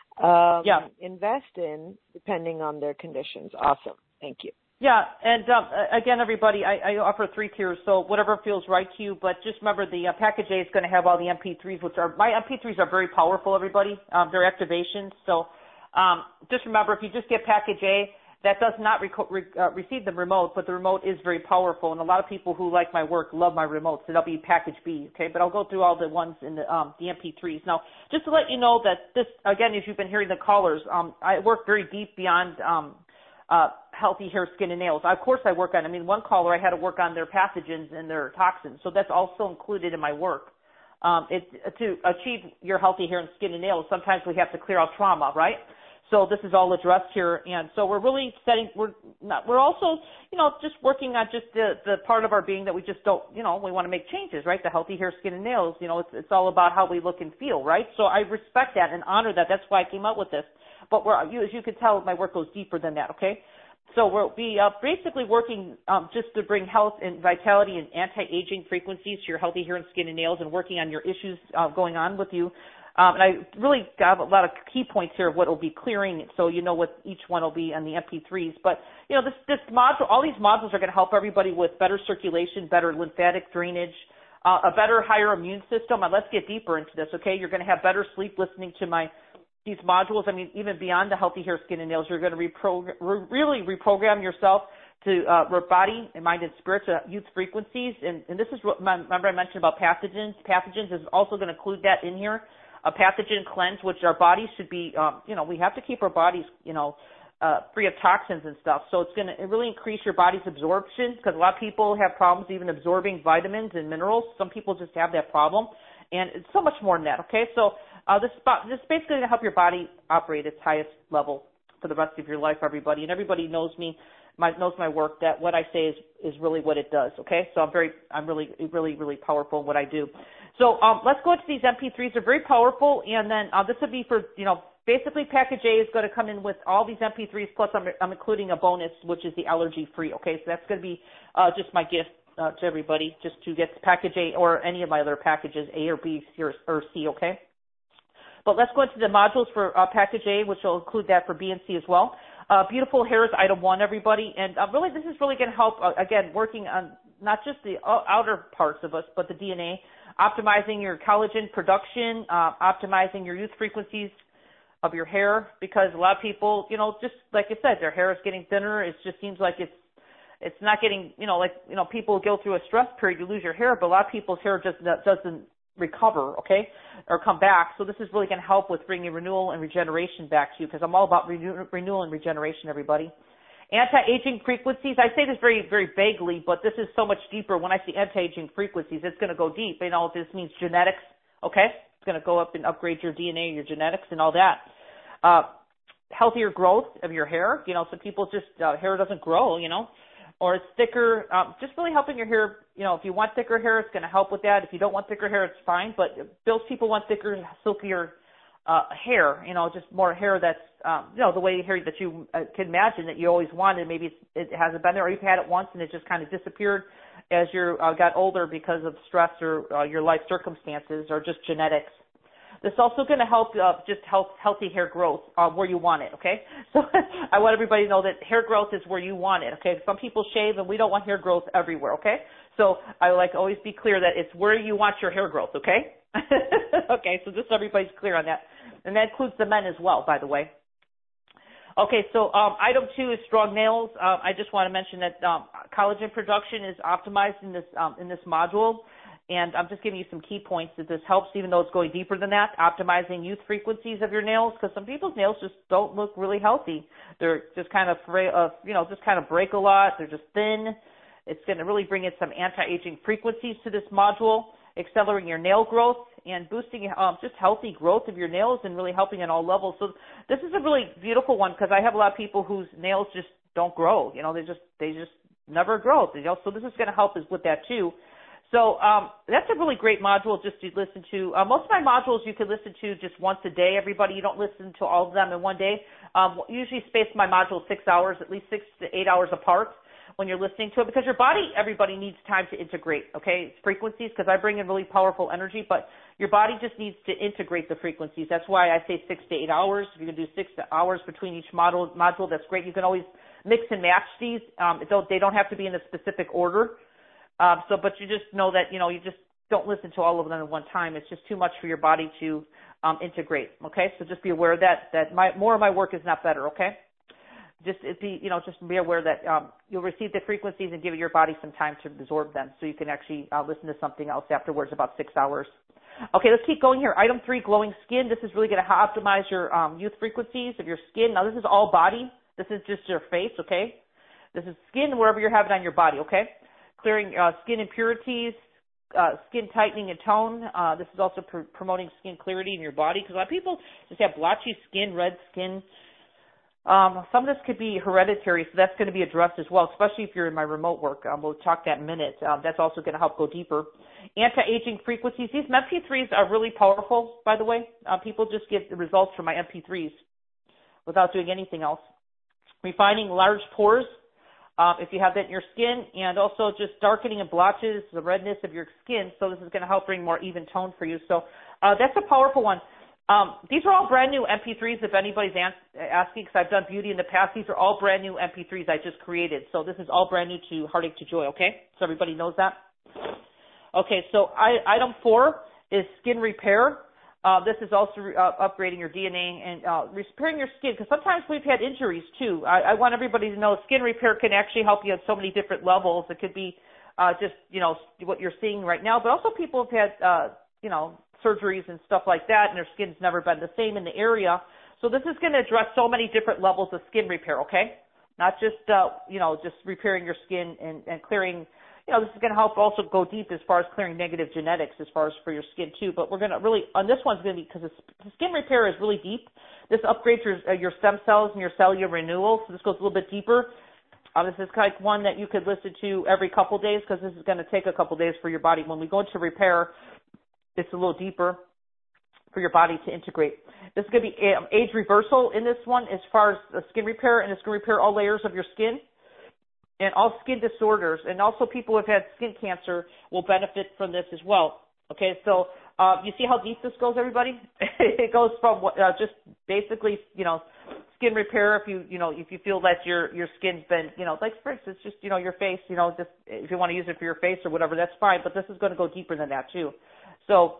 um, yeah. invest in depending on their conditions. Awesome. Thank you. Yeah, and um, again, everybody, I, I offer three tiers, so whatever feels right to you. But just remember, the uh, package A is going to have all the M P threes, which are, my M P threes are very powerful, everybody. Um, they're activations. So um, just remember, if you just get package A, that does not rec- re- uh, receive the remote, but the remote is very powerful. And a lot of people who like my work love my remote, so that'll be package B, okay? But I'll go through all the ones in the, um, the M P threes. Now, just to let you know that this, again, if you've been hearing the callers, um, I work very deep beyond um, uh, healthy hair, skin, and nails. Of course I work on, I mean, one caller I had to work on their pathogens and their toxins, so that's also included in my work. Um, it, to achieve your healthy hair and skin and nails, sometimes we have to clear out trauma, right? So this is all addressed here, and so we're really setting, we're not, we're also, you know, just working on just the, the part of our being that we just don't, you know, we want to make changes, right? The healthy hair, skin, and nails, you know, it's, it's all about how we look and feel, right? So I respect that and honor that. That's why I came up with this. But we're, you, as you can tell, my work goes deeper than that, okay? So we'll be uh, basically working um, just to bring health and vitality and anti-aging frequencies to your healthy hair and skin and nails, and working on your issues uh, going on with you. Um, and I really got a lot of key points here of what will be clearing, so you know what each one will be on the M P threes. But, you know, this, this module, all these modules are going to help everybody with better circulation, better lymphatic drainage, uh, a better, higher immune system. And let's get deeper into this, okay? You're going to have better sleep listening to my these modules. I mean, even beyond the healthy hair, skin, and nails, you're going to repro- re- really reprogram yourself to uh, body and mind and spirit to youth frequencies. And, and this is what, remember I mentioned about pathogens. Pathogens is also going to include that in here. A pathogen cleanse, which our bodies should be, um, you know, we have to keep our bodies, you know, uh, free of toxins and stuff. So it's going to really increase your body's absorption, because a lot of people have problems even absorbing vitamins and minerals. Some people just have that problem. And it's so much more than that, okay? So uh, this, this is basically going to help your body operate at its highest level for the rest of your life, everybody. And everybody knows me, my, knows my work, that what I say is, is really what it does, okay? So I'm very, I'm really, really, really powerful in what I do. So um, let's go into these M P threes. They're very powerful, and then uh, this would be for, you know, basically package A is going to come in with all these M P threes, plus I'm, I'm including a bonus, which is the allergy-free, okay? So that's going to be uh, just my gift uh, to everybody, just to get package A or any of my other packages, A or B or, or C, okay? But let's go into the modules for uh, package A, which will include that for B and C as well. Uh, beautiful hair is item one, everybody, and uh, really this is really going to help, uh, again, working on not just the outer parts of us, but the D N A, optimizing your collagen production, uh, optimizing your youth frequencies, of your hair, because a lot of people, you know, just like I said, their hair is getting thinner. It just seems like it's it's not getting, you know, like, you know, people go through a stress period, you lose your hair, but a lot of people's hair just doesn't recover, okay, or come back. So this is really going to help with bringing renewal and regeneration back to you, because I'm all about renew, renewal and regeneration, everybody. Anti-aging frequencies, I say this very, very vaguely, but this is so much deeper. When I see anti-aging frequencies, it's going to go deep. You know, this means genetics, okay? It's going to go up and upgrade your D N A, your genetics, and all that. Uh, healthier growth of your hair. You know, some people just, uh, hair doesn't grow, you know, or it's thicker. Um, just really helping your hair. You know, if you want thicker hair, it's going to help with that. If you don't want thicker hair, it's fine. But those people want thicker, silkier uh, hair, you know, just more hair that's, um, you know, the way hair that you uh, can imagine that you always wanted. Maybe it's, it hasn't been there, or you've had it once and it just kind of disappeared as you uh, got older because of stress or uh, your life circumstances or just genetics. This is also going to help uh, just help healthy hair growth uh, where you want it, okay? So I want everybody to know that hair growth is where you want it, okay? Some people shave and we don't want hair growth everywhere, okay? So I like always be clear that it's where you want your hair growth, okay? Okay, so just so everybody's clear on that. And that includes the men as well, by the way. Okay, so um, item two is strong nails. Uh, I just want to mention that um, collagen production is optimized in this um, in this module. And I'm just giving you some key points that this helps, even though it's going deeper than that, optimizing youth frequencies of your nails, because some people's nails just don't look really healthy. They're just kind of, uh, you know, just kind of break a lot. They're just thin. It's going to really bring in some anti-aging frequencies to this module, accelerating your nail growth and boosting um, just healthy growth of your nails and really helping at all levels. So this is a really beautiful one, because I have a lot of people whose nails just don't grow. You know, they just they just never grow. You know, so this is going to help us with that too. So um, that's a really great module just to listen to. Uh, most of my modules you can listen to just once a day, everybody. You don't listen to all of them in one day. Um, usually space my modules six hours, at least six to eight hours apart when you're listening to it, because your body, everybody needs time to integrate, okay? It's frequencies, because I bring in really powerful energy, but your body just needs to integrate the frequencies. That's why I say six to eight hours. If you can do six hours between each module, module, that's great. You can always mix and match these. Um, it don't, they don't have to be in a specific order. Um, so, but you just know that, you know, you just don't listen to all of them at one time. It's just too much for your body to um, integrate, okay? So just be aware that, that my, more of my work is not better, okay? Just be, you know, just be aware that um, you'll receive the frequencies and give your body some time to absorb them, so you can actually uh, listen to something else afterwards, about six hours. Okay, let's keep going here. Item three, glowing skin. This is really going to optimize your um, youth frequencies of your skin. Now, this is all body. This is just your face, okay? This is skin wherever you're having it on your body, okay? Clearing uh, skin impurities, uh, skin tightening and tone. Uh, this is also pr- promoting skin clarity in your body, because a lot of people just have blotchy skin, red skin. Um, some of this could be hereditary, so that's going to be addressed as well, especially if you're in my remote work. Um, we'll talk that in a minute. Um, that's also going to help go deeper. Anti-aging frequencies. These M P threes are really powerful, by the way. Uh, people just get the results from my M P threes without doing anything else. Refining large pores, uh, if you have that in your skin, and also just darkening and blotches, the redness of your skin. So this is going to help bring more even tone for you. So uh, that's a powerful one. Um, these are all brand new M P threes if anybody's an- asking, because I've done beauty in the past. These are all brand new M P threes I just created. So this is all brand new to Heartache to Joy, okay? So everybody knows that? Okay, so I, item four is skin repair. Uh, this is also uh, upgrading your D N A and uh, repairing your skin, because sometimes we've had injuries too. I, I want everybody to know skin repair can actually help you at so many different levels. It could be uh, just, you know, what you're seeing right now, but also people have had, uh, you know, surgeries and stuff like that, and their skin's never been the same in the area. So this is going to address so many different levels of skin repair, okay? Not just, uh, you know, just repairing your skin and, and clearing, you know, this is going to help also go deep as far as clearing negative genetics as far as for your skin too. But we're going to really, on this one's going to be, because the skin repair is really deep. This upgrades your, uh, your stem cells and your cellular renewal. So this goes a little bit deeper. Uh, this is kind of one that you could listen to every couple days, because this is going to take a couple days for your body. When we go into repair, it's a little deeper for your body to integrate. This is going to be um, age reversal in this one as far as uh, skin repair, and it's going to repair all layers of your skin and all skin disorders. And also people who have had skin cancer will benefit from this as well. Okay, so uh, you see how deep this goes, everybody? It goes from uh, just basically, you know, skin repair if you, you know, if you feel that your, your skin's been, you know, like for instance, just, you know, your face, you know, just if you want to use it for your face or whatever, that's fine. But this is going to go deeper than that too. So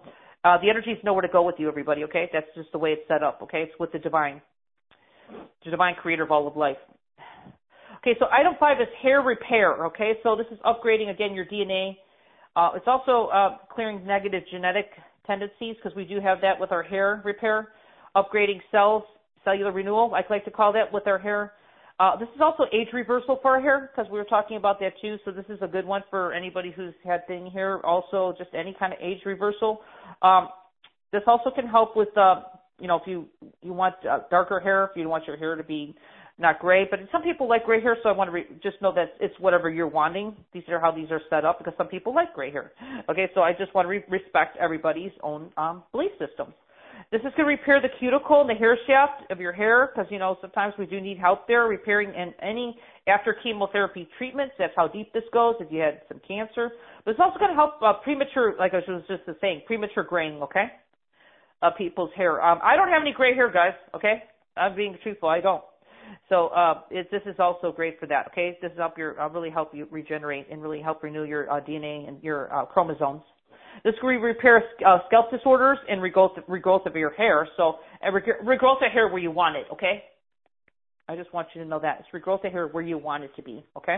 Uh, the energy is nowhere to go with you, everybody, okay? That's just the way it's set up, okay? It's with the divine, the divine creator of all of life. Okay, so item five is hair repair, okay? So this is upgrading, again, your D N A. Uh, it's also uh, clearing negative genetic tendencies, because we do have that with our hair repair. Upgrading cells, cellular renewal, I like to call that with our hair. Uh, this is also age reversal for our hair, because we were talking about that too. So this is a good one for anybody who's had thin hair. Also, just any kind of age reversal. Um, this also can help with, uh, you know, if you you want uh, darker hair, if you want your hair to be not gray. But some people like gray hair, so I want to re- just know that it's whatever you're wanting. These are how these are set up, because some people like gray hair. Okay, so I just want to re- respect everybody's own um, belief systems. This is going to repair the cuticle and the hair shaft of your hair, because, you know, sometimes we do need help there, repairing in any after chemotherapy treatments. That's how deep this goes if you had some cancer. But it's also going to help uh, premature, like I was just saying, premature graying, okay, of people's hair. Um, I don't have any gray hair, guys, okay? I'm being truthful. I don't. So uh, it, this is also great for that, okay? This is help your, uh, really help you regenerate and really help renew your uh, D N A and your uh, chromosomes. This will repair uh, scalp disorders and regrowth, regrowth of your hair. So uh, regrowth of hair where you want it, okay? I just want you to know that. It's regrowth of hair where you want it to be, okay?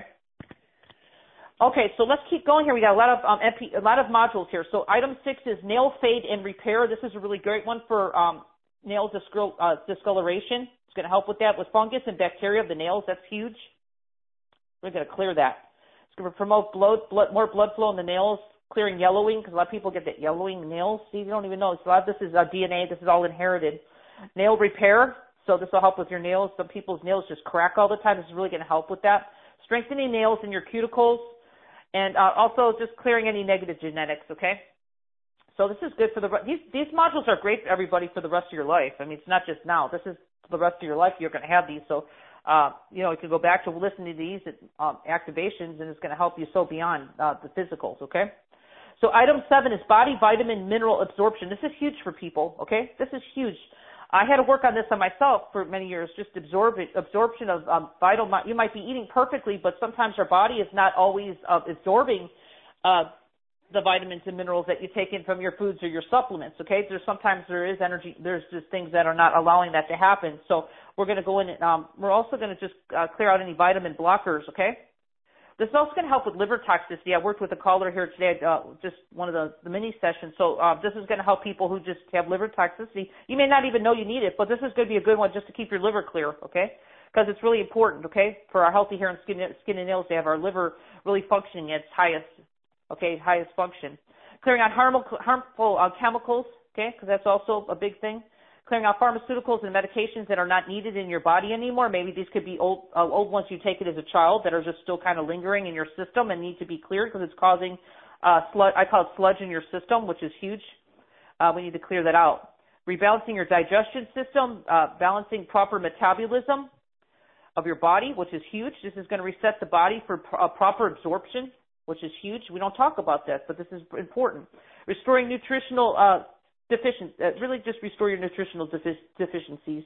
Okay, so let's keep going here. We got a lot of um, M P, a lot of modules here. So item six is nail fade and repair. This is a really great one for um, nail discol- uh, discoloration. It's going to help with that with fungus and bacteria of the nails. That's huge. We're going to clear that. It's going to promote blood, blood, more blood flow in the nails. Clearing yellowing, because a lot of people get that yellowing nails. See, you don't even know. So a lot of this is uh, D N A. This is all inherited. Nail repair. So this will help with your nails. Some people's nails just crack all the time. This is really going to help with that. Strengthening nails in your cuticles. And uh, also just clearing any negative genetics, okay? So this is good for the – these these modules are great for everybody for the rest of your life. I mean, it's not just now. This is for the rest of your life. You're going to have these. So, uh, you know, you can go back to listening to these um, activations, and it's going to help you so beyond uh, the physicals, okay? So item seven is body vitamin mineral absorption. This is huge for people, okay? This is huge. I had to work on this on myself for many years, just absorb it, absorption of um, vital – you might be eating perfectly, but sometimes our body is not always uh, absorbing uh, the vitamins and minerals that you take in from your foods or your supplements, okay? There's sometimes there is energy – there's just things that are not allowing that to happen. So we're going to go in and um, we're also going to just uh, clear out any vitamin blockers, okay? This is also going to help with liver toxicity. I worked with a caller here today, uh, just one of the, the mini sessions. So uh, this is going to help people who just have liver toxicity. You may not even know you need it, but this is going to be a good one just to keep your liver clear, okay? Because it's really important, okay, for our healthy hair and skin, skin and nails to have our liver really functioning at its highest, okay, highest function. Clearing out harmful, harmful uh, chemicals, okay, because that's also a big thing. Clearing out pharmaceuticals and medications that are not needed in your body anymore. Maybe these could be old uh, old ones you take it as a child that are just still kind of lingering in your system and need to be cleared because it's causing uh, sludge. I call it sludge in your system, which is huge. Uh, we need to clear that out. Rebalancing your digestion system, uh, balancing proper metabolism of your body, which is huge. This is going to reset the body for pr- uh, proper absorption, which is huge. We don't talk about that, but this is important. Restoring nutritional uh, deficient, uh, really just restore your nutritional defic- deficiencies.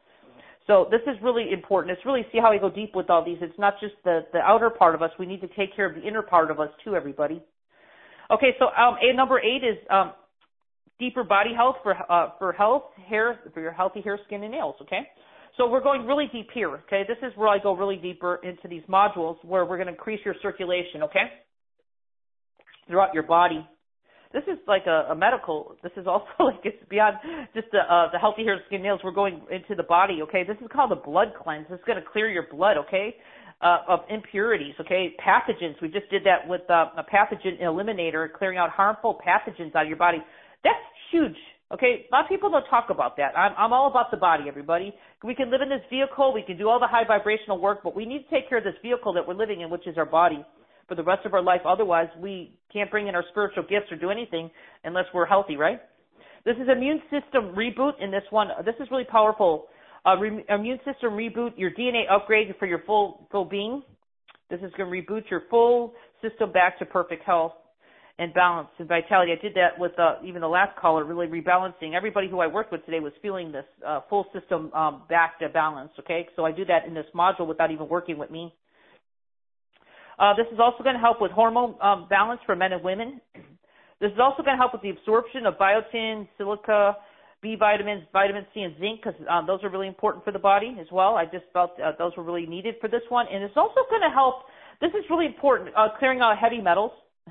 So this is really important. It's really see how we go deep with all these. It's not just the, the outer part of us. We need to take care of the inner part of us too, everybody. Okay, so um, a, number eight is um, deeper body health for uh, for health, hair, for your healthy hair, skin, and nails, okay? So we're going really deep here, okay? This is where I go really deeper into these modules where we're going to increase your circulation, okay, throughout your body. This is like a, a medical, this is also like it's beyond just the, uh, the healthy hair, skin, nails. We're going into the body, okay? This is called a blood cleanse. This is going to clear your blood, okay, uh, of impurities, okay? Pathogens. We just did that with uh, a pathogen eliminator, clearing out harmful pathogens out of your body. That's huge, okay? A lot of people don't talk about that. I'm, I'm all about the body, everybody. We can live in this vehicle. We can do all the high vibrational work, but we need to take care of this vehicle that we're living in, which is our body, for the rest of our life. Otherwise, we can't bring in our spiritual gifts or do anything unless we're healthy, right? This is immune system reboot in this one. This is really powerful. Uh, re- immune system reboot, your D N A upgrade for your full full being. This is going to reboot your full system back to perfect health and balance and vitality. I did that with uh, even the last caller, really rebalancing. Everybody who I worked with today was feeling this uh, full system um, back to balance, okay? So I do that in this module without even working with me. Uh, this is also going to help with hormone um, balance for men and women. This is also going to help with the absorption of biotin, silica, B vitamins, vitamin C, and zinc, because um, those are really important for the body as well. I just felt uh, those were really needed for this one. And it's also going to help, this is really important, uh, clearing out heavy metals.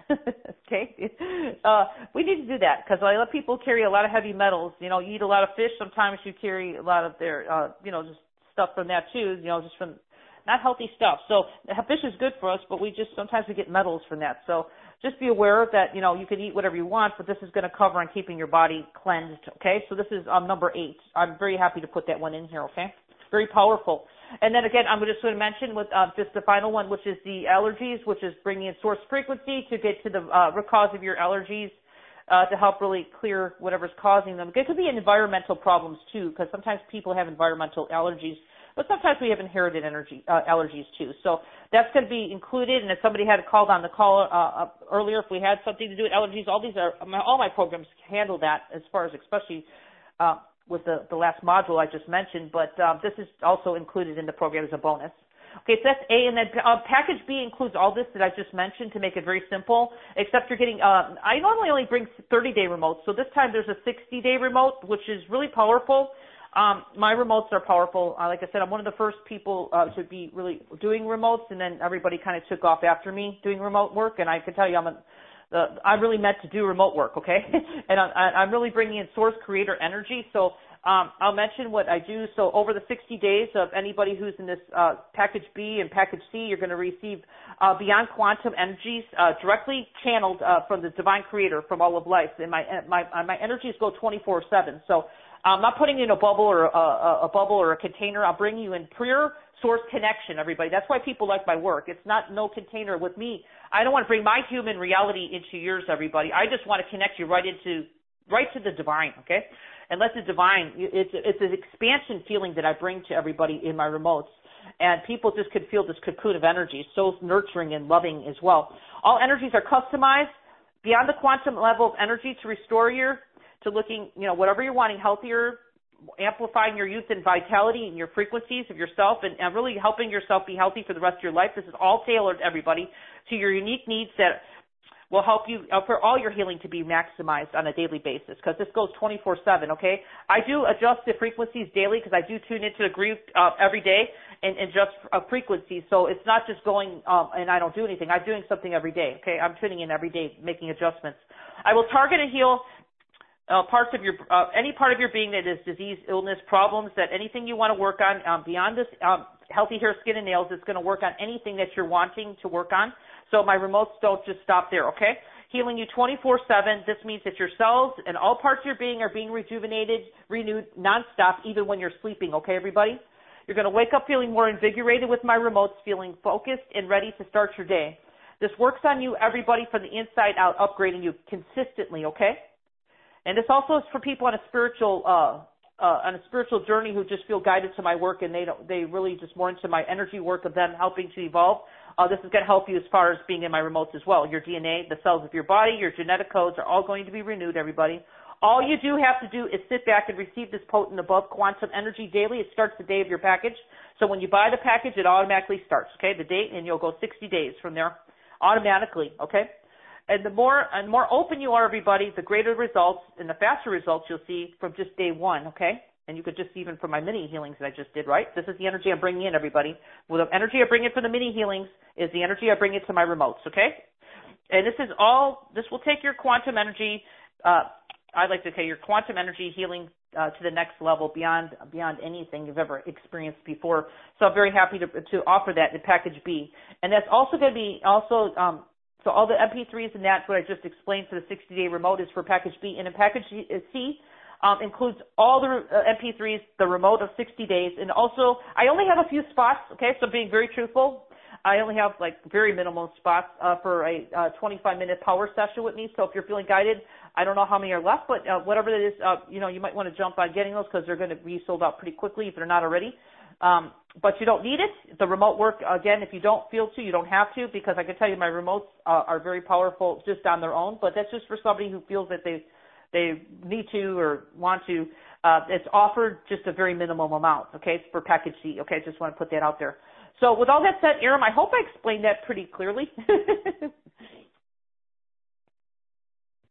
Okay, uh, we need to do that because a lot of people carry a lot of heavy metals. You know, you eat a lot of fish. Sometimes you carry a lot of their, uh, you know, just stuff from that too. You know, just from not healthy stuff. So fish is good for us, but we just sometimes we get metals from that. So just be aware that, you know, you can eat whatever you want, but this is going to cover on keeping your body cleansed. Okay, so this is um, number eight. I'm very happy to put that one in here. Okay, very powerful. And then again, I'm just going to mention with uh, just the final one, which is the allergies, which is bringing in source frequency to get to the uh, root cause of your allergies uh, to help really clear whatever's causing them. It could be environmental problems too, because sometimes people have environmental allergies, but sometimes we have inherited energy uh, allergies too. So that's going to be included. And if somebody had called on the call uh, earlier, if we had something to do with allergies, all these are all my programs handle that as far as especially. Uh, with the, the last module I just mentioned, but um, this is also included in the program as a bonus. Okay, so that's A, and then uh, package B includes all this that I just mentioned to make it very simple, except you're getting, uh, I normally only bring thirty-day remotes, so this time there's a sixty-day remote, which is really powerful. Um, my remotes are powerful. Uh, like I said, I'm one of the first people uh, to be really doing remotes, and then everybody kind of took off after me doing remote work, and I can tell you I'm a Uh, I'm really meant to do remote work, okay? and I'm, I'm really bringing in source creator energy. So um, I'll mention what I do. So over the sixty days of anybody who's in this uh, package B and package C, you're going to receive uh, beyond quantum energies uh, directly channeled uh, from the divine creator from all of life. And my my my energies go twenty-four seven. So I'm not putting you in a bubble or a, a bubble or a container. I'll bring you in pure source connection, everybody. That's why people like my work. It's not no container with me. I don't want to bring my human reality into yours, everybody. I just want to connect you right into, right to the divine, okay? And let the divine, it's, it's an expansion feeling that I bring to everybody in my remotes. And people just could feel this cocoon of energy, so nurturing and loving as well. All energies are customized beyond the quantum level of energy to restore you to looking, you know, whatever you're wanting, healthier, amplifying your youth and vitality and your frequencies of yourself and, and really helping yourself be healthy for the rest of your life. This is all tailored, everybody, to your unique needs that will help you uh, for all your healing to be maximized on a daily basis because this goes twenty-four seven, okay? I do adjust the frequencies daily because I do tune into the group uh, every day and, and adjust uh, frequencies. So it's not just going um, and I don't do anything. I'm doing something every day, okay? I'm tuning in every day, making adjustments. I will target and heal Uh, parts of your, uh, any part of your being that is disease, illness, problems, that anything you want to work on um, beyond this um, healthy hair, skin, and nails, it's going to work on anything that you're wanting to work on. So my remotes don't just stop there, okay? Healing you twenty-four seven. This means that your cells and all parts of your being are being rejuvenated, renewed, nonstop, even when you're sleeping, okay, everybody? You're going to wake up feeling more invigorated with my remotes, feeling focused and ready to start your day. This works on you, everybody, from the inside out, upgrading you consistently, okay? And this also is for people on a spiritual uh, uh, on a spiritual journey who just feel guided to my work and they don't they really just more into my energy work of them helping to evolve. Uh, this is going to help you as far as being in my remotes as well. Your D N A, the cells of your body, your genetic codes are all going to be renewed, everybody. All you do have to do is sit back and receive this potent above quantum energy daily. It starts the day of your package. So when you buy the package, it automatically starts, okay, the date, and you'll go sixty days from there automatically, okay? And the more and more open you are, everybody, the greater results and the faster results you'll see from just day one, okay? And you could just even from my mini healings that I just did, right? This is the energy I'm bringing in, everybody. Well, the energy I bring in from the mini healings is the energy I bring into my remotes, okay? And this is all, this will take your quantum energy, uh, I'd like to say your quantum energy healing uh, to the next level beyond beyond anything you've ever experienced before. So I'm very happy to, to offer that in package B. And that's also going to be also, um, So all the M P threes and that's what I just explained for the sixty-day remote is for package B. And in package C um, includes all the uh, M P threes, the remote of sixty days. And also, I only have a few spots, okay, so being very truthful. I only have like very minimal spots uh, for a uh, twenty-five minute power session with me. So if you're feeling guided, I don't know how many are left, but uh, whatever it is, uh, you know, you might want to jump on getting those because they're going to be sold out pretty quickly if they're not already. Um, but you don't need it. The remote work, again, if you don't feel to, you don't have to, because I can tell you my remotes uh, are very powerful just on their own, but that's just for somebody who feels that they they need to or want to. Uh, it's offered just a very minimum amount, okay? It's for package C, okay? Just want to put that out there. So with all that said, Aram, I hope I explained that pretty clearly.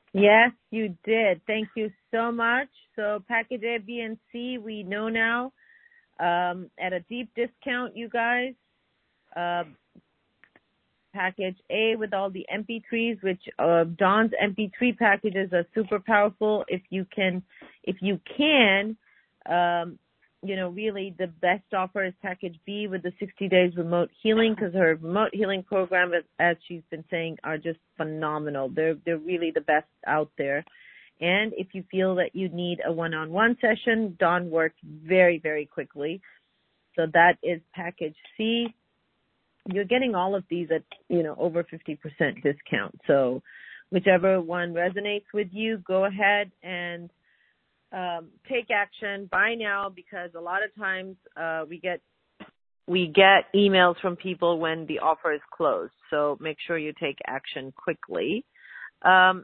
Yes, you did. Thank you so much. So package A, B, and C, we know now um, at a deep discount, you guys. Uh, package A with all the M P threes, which uh, Dawn's M P three packages are super powerful. If you can, if you can, um, you know, really the best offer is package B with the sixty days remote healing, because her remote healing program, as, as she's been saying, are just phenomenal. They're they're really the best out there. And if you feel that you need a one-on-one session, Dawn works very, very quickly. So that is package C. You're getting all of these at, you know, over fifty percent discount. So whichever one resonates with you, go ahead and um, take action. Buy now, because a lot of times uh, we get we get emails from people when the offer is closed. So make sure you take action quickly. Um,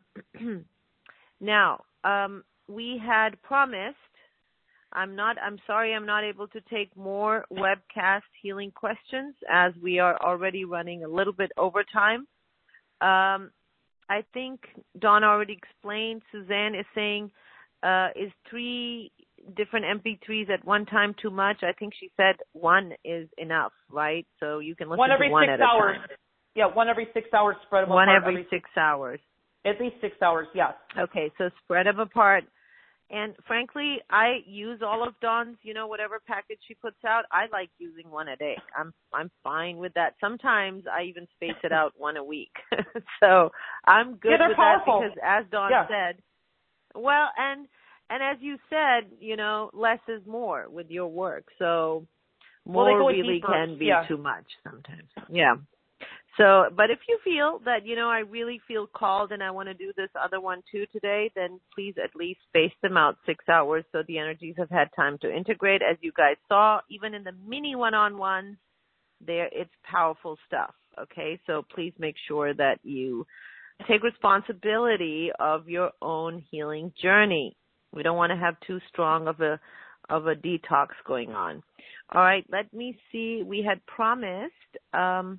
now, um, we had promised, I'm not, I'm sorry, I'm not able to take more webcast healing questions as we are already running a little bit over time. Um, I think Dawn already explained. Suzanne is saying, uh, is three different M P threes at one time too much? I think she said one is enough, right? So you can listen one every to one six at hours. a time. Yeah, one every six hours, spread them one apart. One every, every six hours. At least six hours, yes. Okay, so spread them apart. And frankly, I use all of Dawn's, you know, whatever package she puts out. I like using one a day. I'm I'm fine with that. Sometimes I even space it out one a week. So I'm good yeah, with powerful. that, because as Dawn yeah. said, well, and and as you said, you know, less is more with your work. So more well, really deeper. can be yeah. too much sometimes. Yeah. So, but if you feel that, you know, I really feel called and I want to do this other one too today, then please at least space them out six hours so the energies have had time to integrate. As you guys saw, even in the mini one-on-ones, there it's powerful stuff. Okay, so please make sure that you take responsibility of your own healing journey. We don't want to have too strong of a of a detox going on. All right, let me see. We had promised um,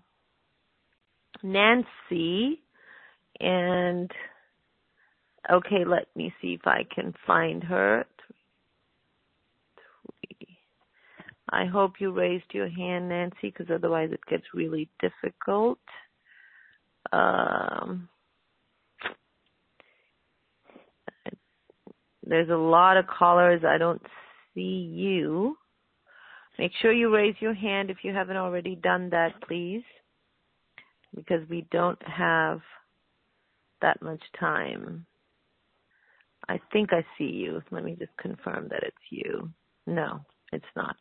Nancy, and okay, let me see if I can find her. Three. I hope you raised your hand, Nancy, because otherwise it gets really difficult. Um, there's a lot of callers. I don't see you. Make sure you raise your hand if you haven't already done that, please, because we don't have that much time. I think I see you. Let me just confirm that it's you. No, it's not.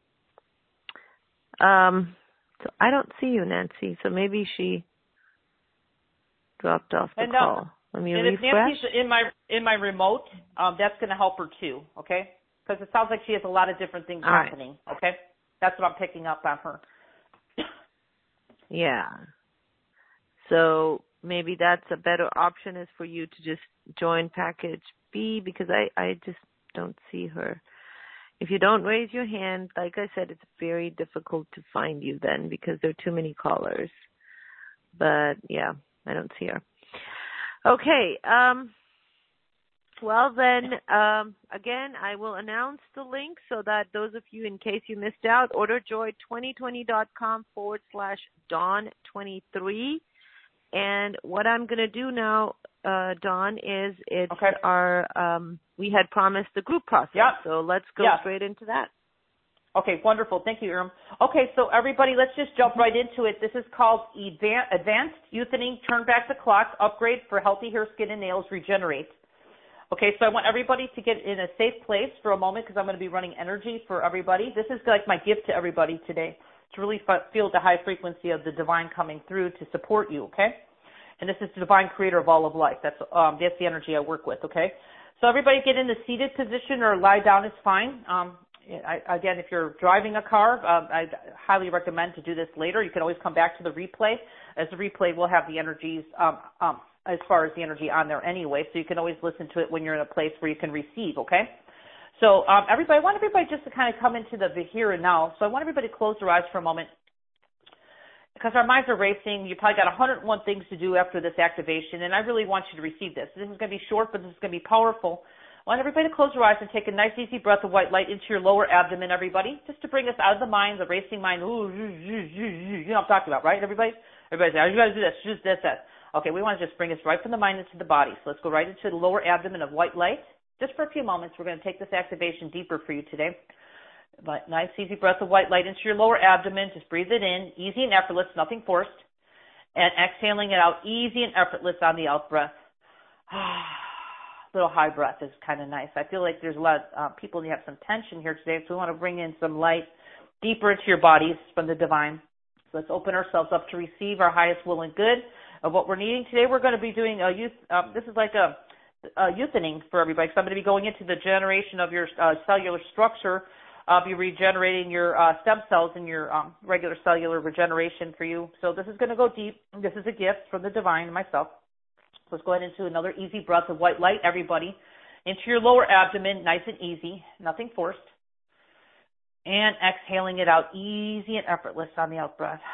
Um, so I don't see you, Nancy. So maybe she dropped off the and, call. Uh, Let me and refresh. if Nancy's in my in my remote, um, that's going to help her too. Okay, because it sounds like she has a lot of different things All happening. Right. Okay, that's what I'm picking up on her. Yeah. So maybe that's a better option, is for you to just join package B, because I, I just don't see her. If you don't raise your hand, like I said, it's very difficult to find you then, because there are too many callers. But yeah, I don't see her. Okay. Um, well then, um, again, I will announce the link so that those of you, in case you missed out, orderjoy2020.com forward slash Dawn twenty-three. And what I'm going to do now, uh, Dawn, is it's okay. our, um, we had promised the group process. Yep. So let's go yep. straight into that. Okay, wonderful. Thank you, Iram. Okay, so everybody, let's just jump right into it. This is called Advanced Youthening Turn Back the Clock Upgrade for Healthy Hair, Skin, and Nails Regenerate. Okay, so I want everybody to get in a safe place for a moment, because I'm going to be running energy for everybody. This is like my gift to everybody today, to really feel the high frequency of the divine coming through to support you, okay? And this is the divine creator of all of life. That's um, that's the energy I work with, okay? So everybody get in the seated position, or lie down is fine. Um, I, again, if you're driving a car, um, I highly recommend to do this later. You can always come back to the replay, as the replay will have the energies um, um, as far as the energy on there anyway, so you can always listen to it when you're in a place where you can receive, okay? So um, everybody, I want everybody just to kind of come into the, the here and now. So I want everybody to close their eyes for a moment. because our minds are racing. You probably got one hundred one things to do after this activation, and I really want you to receive this. This is going to be short, but this is going to be powerful. I want everybody to close your eyes and take a nice, easy breath of white light into your lower abdomen, everybody, just to bring us out of the mind, the racing mind. Ooh, you know what I'm talking about, right, everybody? Everybody say, oh, you got to do this, just this, that. Okay, we want to just bring us right from the mind into the body. So let's go right into the lower abdomen of white light. Just for a few moments, we're going to take this activation deeper for you today. But nice, easy breath of white light into your lower abdomen. Just breathe it in, easy and effortless, nothing forced. And exhaling it out, easy and effortless on the out breath. Little high breath is kind of nice. I feel like there's a lot of uh, people who have some tension here today, so we want to bring in some light deeper into your bodies from the divine. So let's open ourselves up to receive our highest will and good of what we're needing. Today we're going to be doing a youth, uh, this is like a, a youthening for everybody. So I'm going to be going into the generation of your uh, cellular structure. I'll be regenerating your uh, stem cells in your um, regular cellular regeneration for you. So this is going to go deep. This is a gift from the divine and myself. So let's go ahead into another easy breath of white light, everybody, into your lower abdomen, nice and easy, nothing forced. And exhaling it out, easy and effortless on the out breath.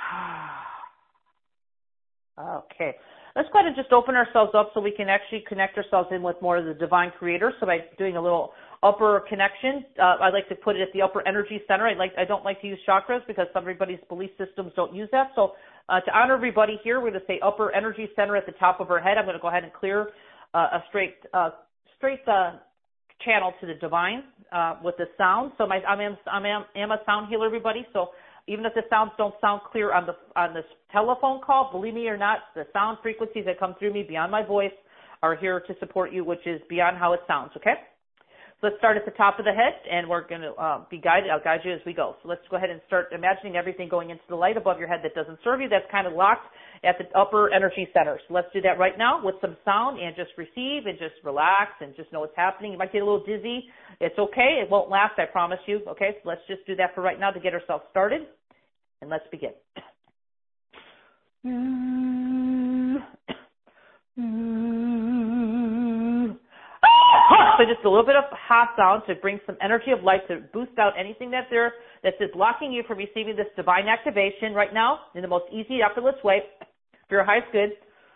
Okay. Let's go ahead and just open ourselves up so we can actually connect ourselves in with more of the divine creator. So by doing a little upper connection, uh, I like to put it at the upper energy center. I like I don't like to use chakras because some everybody's belief systems don't use that. So uh, to honor everybody here, we're going to say upper energy center at the top of our head. I'm going to go ahead and clear uh, a straight uh, straight uh, channel to the divine uh, with the sound. So my I'm I'm am a sound healer, everybody. So even if the sounds don't sound clear on the on this telephone call, believe me or not, the sound frequencies that come through me beyond my voice are here to support you, which is beyond how it sounds, okay? So let's start at the top of the head, and we're going to uh, be guided. I'll guide you as we go. So let's go ahead and start imagining everything going into the light above your head that doesn't serve you, that's kind of locked at the upper energy center. So let's do that right now with some sound and just receive and just relax and just know what's happening. You might get a little dizzy. It's okay. It won't last, I promise you. Okay, so let's just do that for right now to get ourselves started, and let's begin. So just a little bit of hot sound to bring some energy of light to boost out anything that's there that's just blocking you from receiving this divine activation right now in the most easy, effortless way for your highest good.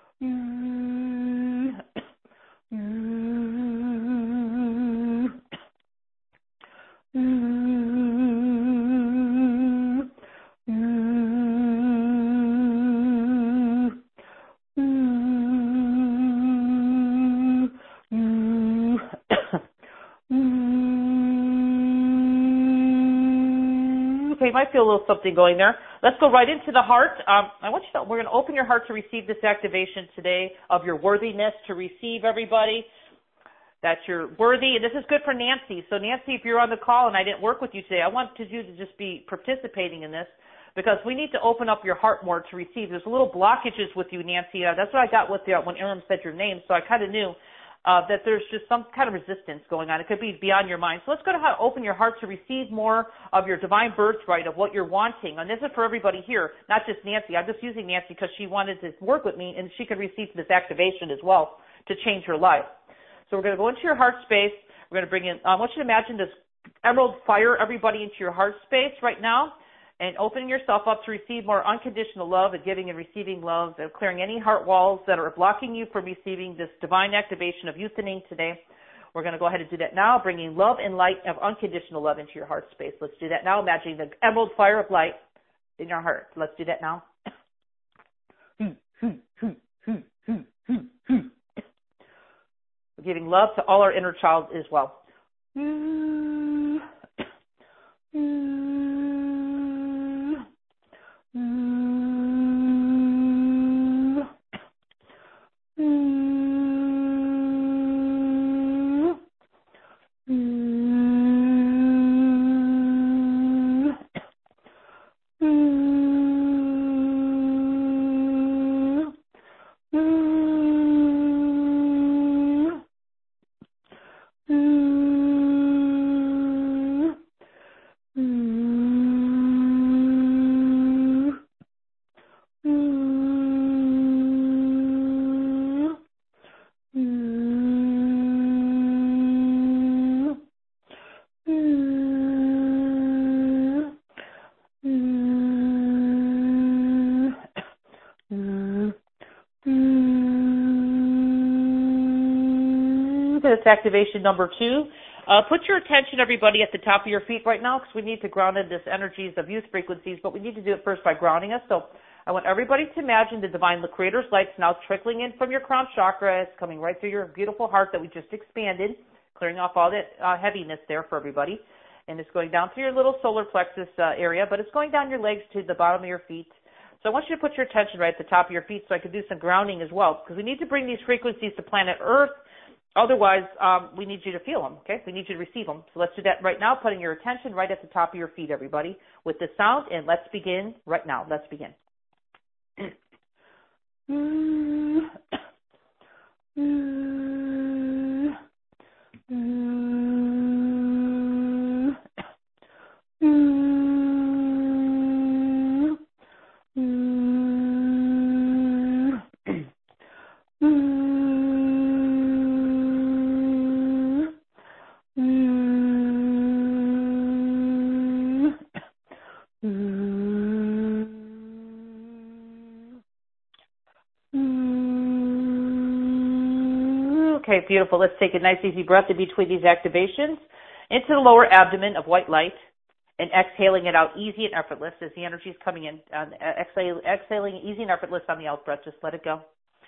Okay, you might feel a little something going there. Let's go right into the heart. Um, I want you to know, we're going to open your heart to receive this activation today of your worthiness to receive, everybody, that you're worthy. And this is good for Nancy. So Nancy, if you're on the call and I didn't work with you today, I want you to just be participating in this because we need to open up your heart more to receive. There's little blockages with you, Nancy. Uh, that's what I got with you when Aram said your name. So I kind of knew Uh, that there's just some kind of resistance going on. It could be beyond your mind. So let's go to how to open your heart to receive more of your divine birthright of what you're wanting. And this is for everybody here, not just Nancy. I'm just using Nancy because she wanted to work with me and she could receive this activation as well to change her life. So we're going to go into your heart space. We're going to bring in, I want you to imagine this emerald fire, everybody, into your heart space right now, and opening yourself up to receive more unconditional love and giving and receiving love and clearing any heart walls that are blocking you from receiving this divine activation of youthening today. We're going to go ahead and do that now, bringing love and light of unconditional love into your heart space. Let's do that now, imagining the emerald fire of light in your heart. Let's do that now. We're giving love to all our inner child as well. Mm-hmm. to this activation number two. Uh, put your attention, everybody, at the top of your feet right now because we need to ground in this energies of youth frequencies, but we need to do it first by grounding us. So I want everybody to imagine the divine the Creator's lights now trickling in from your crown chakra. It's coming right through your beautiful heart that we just expanded, clearing off all that uh, heaviness there for everybody. And it's going down through your little solar plexus uh, area, but it's going down your legs to the bottom of your feet. So I want you to put your attention right at the top of your feet so I can do some grounding as well, because we need to bring these frequencies to planet Earth. Otherwise, um, we need you to feel them, okay? We need you to receive them. So let's do that right now, putting your attention right at the top of your feet, everybody, with the sound. And let's begin right now. Let's begin. Okay, beautiful. Let's take a nice easy breath in between these activations into the lower abdomen of white light and exhaling it out easy and effortless as the energy is coming in. Uh, exhale, exhaling easy and effortless on the out breath. Just let it go.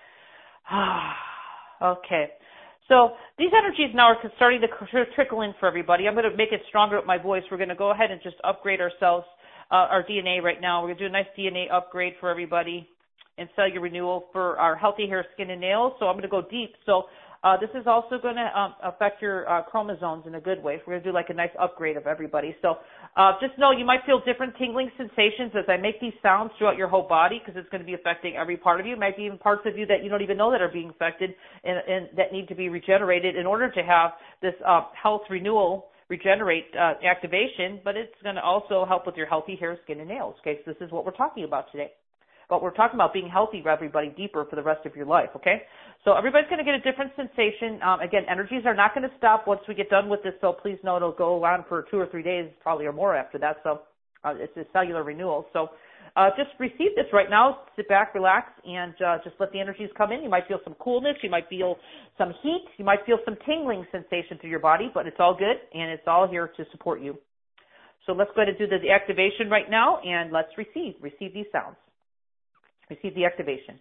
Okay. So these energies now are starting to trickle in for everybody. I'm going to make it stronger with my voice. We're going to go ahead and just upgrade ourselves, uh, our D N A right now. We're going to do a nice D N A upgrade for everybody and cellular renewal for our healthy hair, skin, and nails. So I'm going to go deep. So Uh, this is also going to um, affect your uh, chromosomes in a good way. We're going to do like a nice upgrade of everybody. So uh, just know you might feel different tingling sensations as I make these sounds throughout your whole body because it's going to be affecting every part of you. It might be even parts of you that you don't even know that are being affected and, and that need to be regenerated in order to have this uh, health renewal regenerate uh, activation, but it's going to also help with your healthy hair, skin, and nails. Okay, so this is what we're talking about today. But we're talking about being healthy for everybody deeper for the rest of your life, okay? So everybody's going to get a different sensation. Um, again, energies are not going to stop once we get done with this, so please know it'll go on for two or three days, probably or more after that. So uh, it's a cellular renewal. So uh, just receive this right now. Sit back, relax, and uh, just let the energies come in. You might feel some coolness. You might feel some heat. You might feel some tingling sensation through your body, but it's all good, and it's all here to support you. So let's go ahead and do the, the activation right now, and let's receive. Receive these sounds. Receive the activation.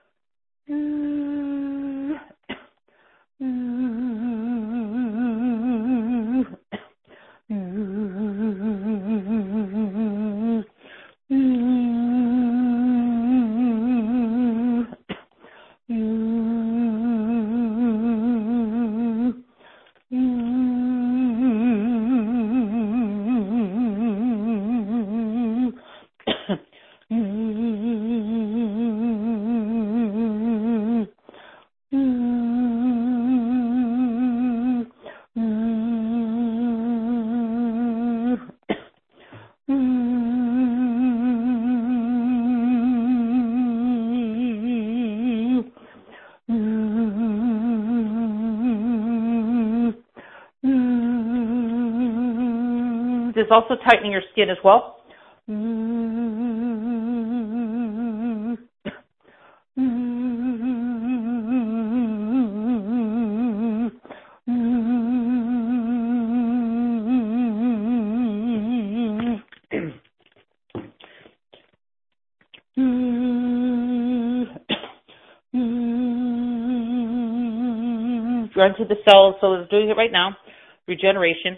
It's also tightening your skin as well. Run to the cells, so it's doing it right now. Regeneration.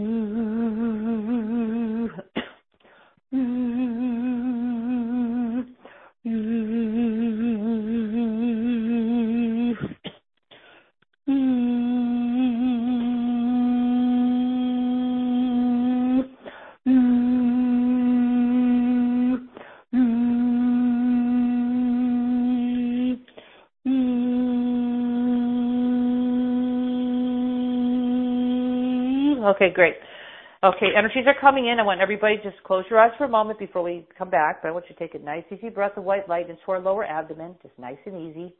Okay, great. Okay, energies are coming in. I want everybody to just close your eyes for a moment before we come back. But I want you to take a nice, easy breath of white light into our lower abdomen, just nice and easy.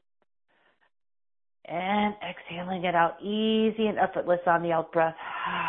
And exhaling it out easy and effortless on the out breath.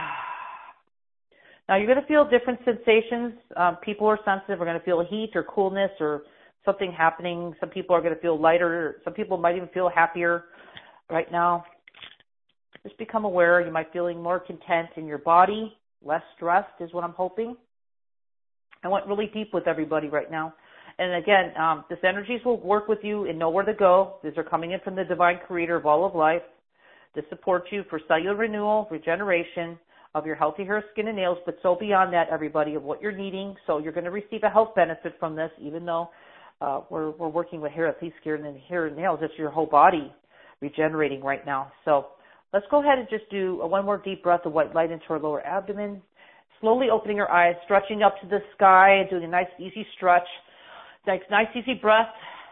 Now, you're going to feel different sensations. Um, people are sensitive. Are going to feel heat or coolness or something happening. Some people are going to feel lighter. Some people might even feel happier right now. just become aware. You might be feeling more content in your body, less stressed is what I'm hoping. I went really deep with everybody right now. And again, um, this energies will work with you and know where to go. These are coming in from the divine creator of all of life to support you for cellular renewal, regeneration of your healthy hair, skin, and nails, but so beyond that, everybody, of what you're needing. So you're going to receive a health benefit from this, even though uh, we're, we're working with hair, at least skin and hair and nails. It's your whole body regenerating right now. So let's go ahead and just do a one more deep breath of white light into our lower abdomen, slowly opening your eyes, stretching up to the sky, and doing a nice, easy stretch. Nice, nice, easy breath.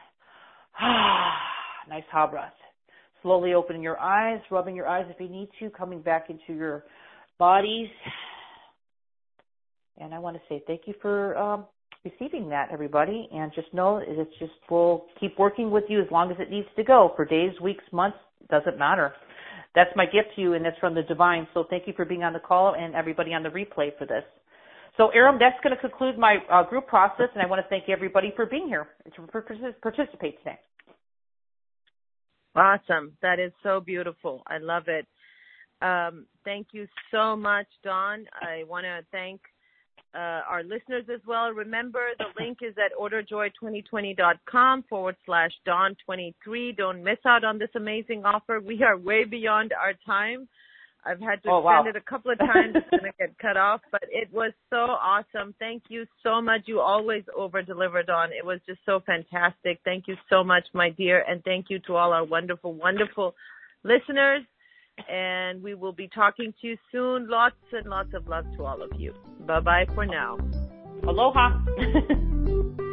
Nice, ha breath. Slowly opening your eyes, rubbing your eyes if you need to, coming back into your bodies. And I want to say thank you for um, receiving that, everybody. And just know it's just, we'll keep working with you as long as it needs to go, for days, weeks, months, doesn't matter. That's my gift to you, and that's from the divine. So thank you for being on the call and everybody on the replay for this. So, Aram, that's going to conclude my uh, group process, and I want to thank everybody for being here to participate today. Awesome. That is so beautiful. I love it. Um, thank you so much, Dawn. I want to thank uh, our listeners as well. Remember, the link is at orderjoy2020.com forward slash Dawn 23. Don't miss out on this amazing offer. We are way beyond our time. I've had to oh, extend wow. it a couple of times. It's going to get cut off, but it was so awesome. Thank you so much. You always over-deliver, Dawn. It was just so fantastic. Thank you so much, my dear, and thank you to all our wonderful, wonderful listeners. And we will be talking to you soon. Lots and lots of love to all of you. Bye-bye for now. Aloha.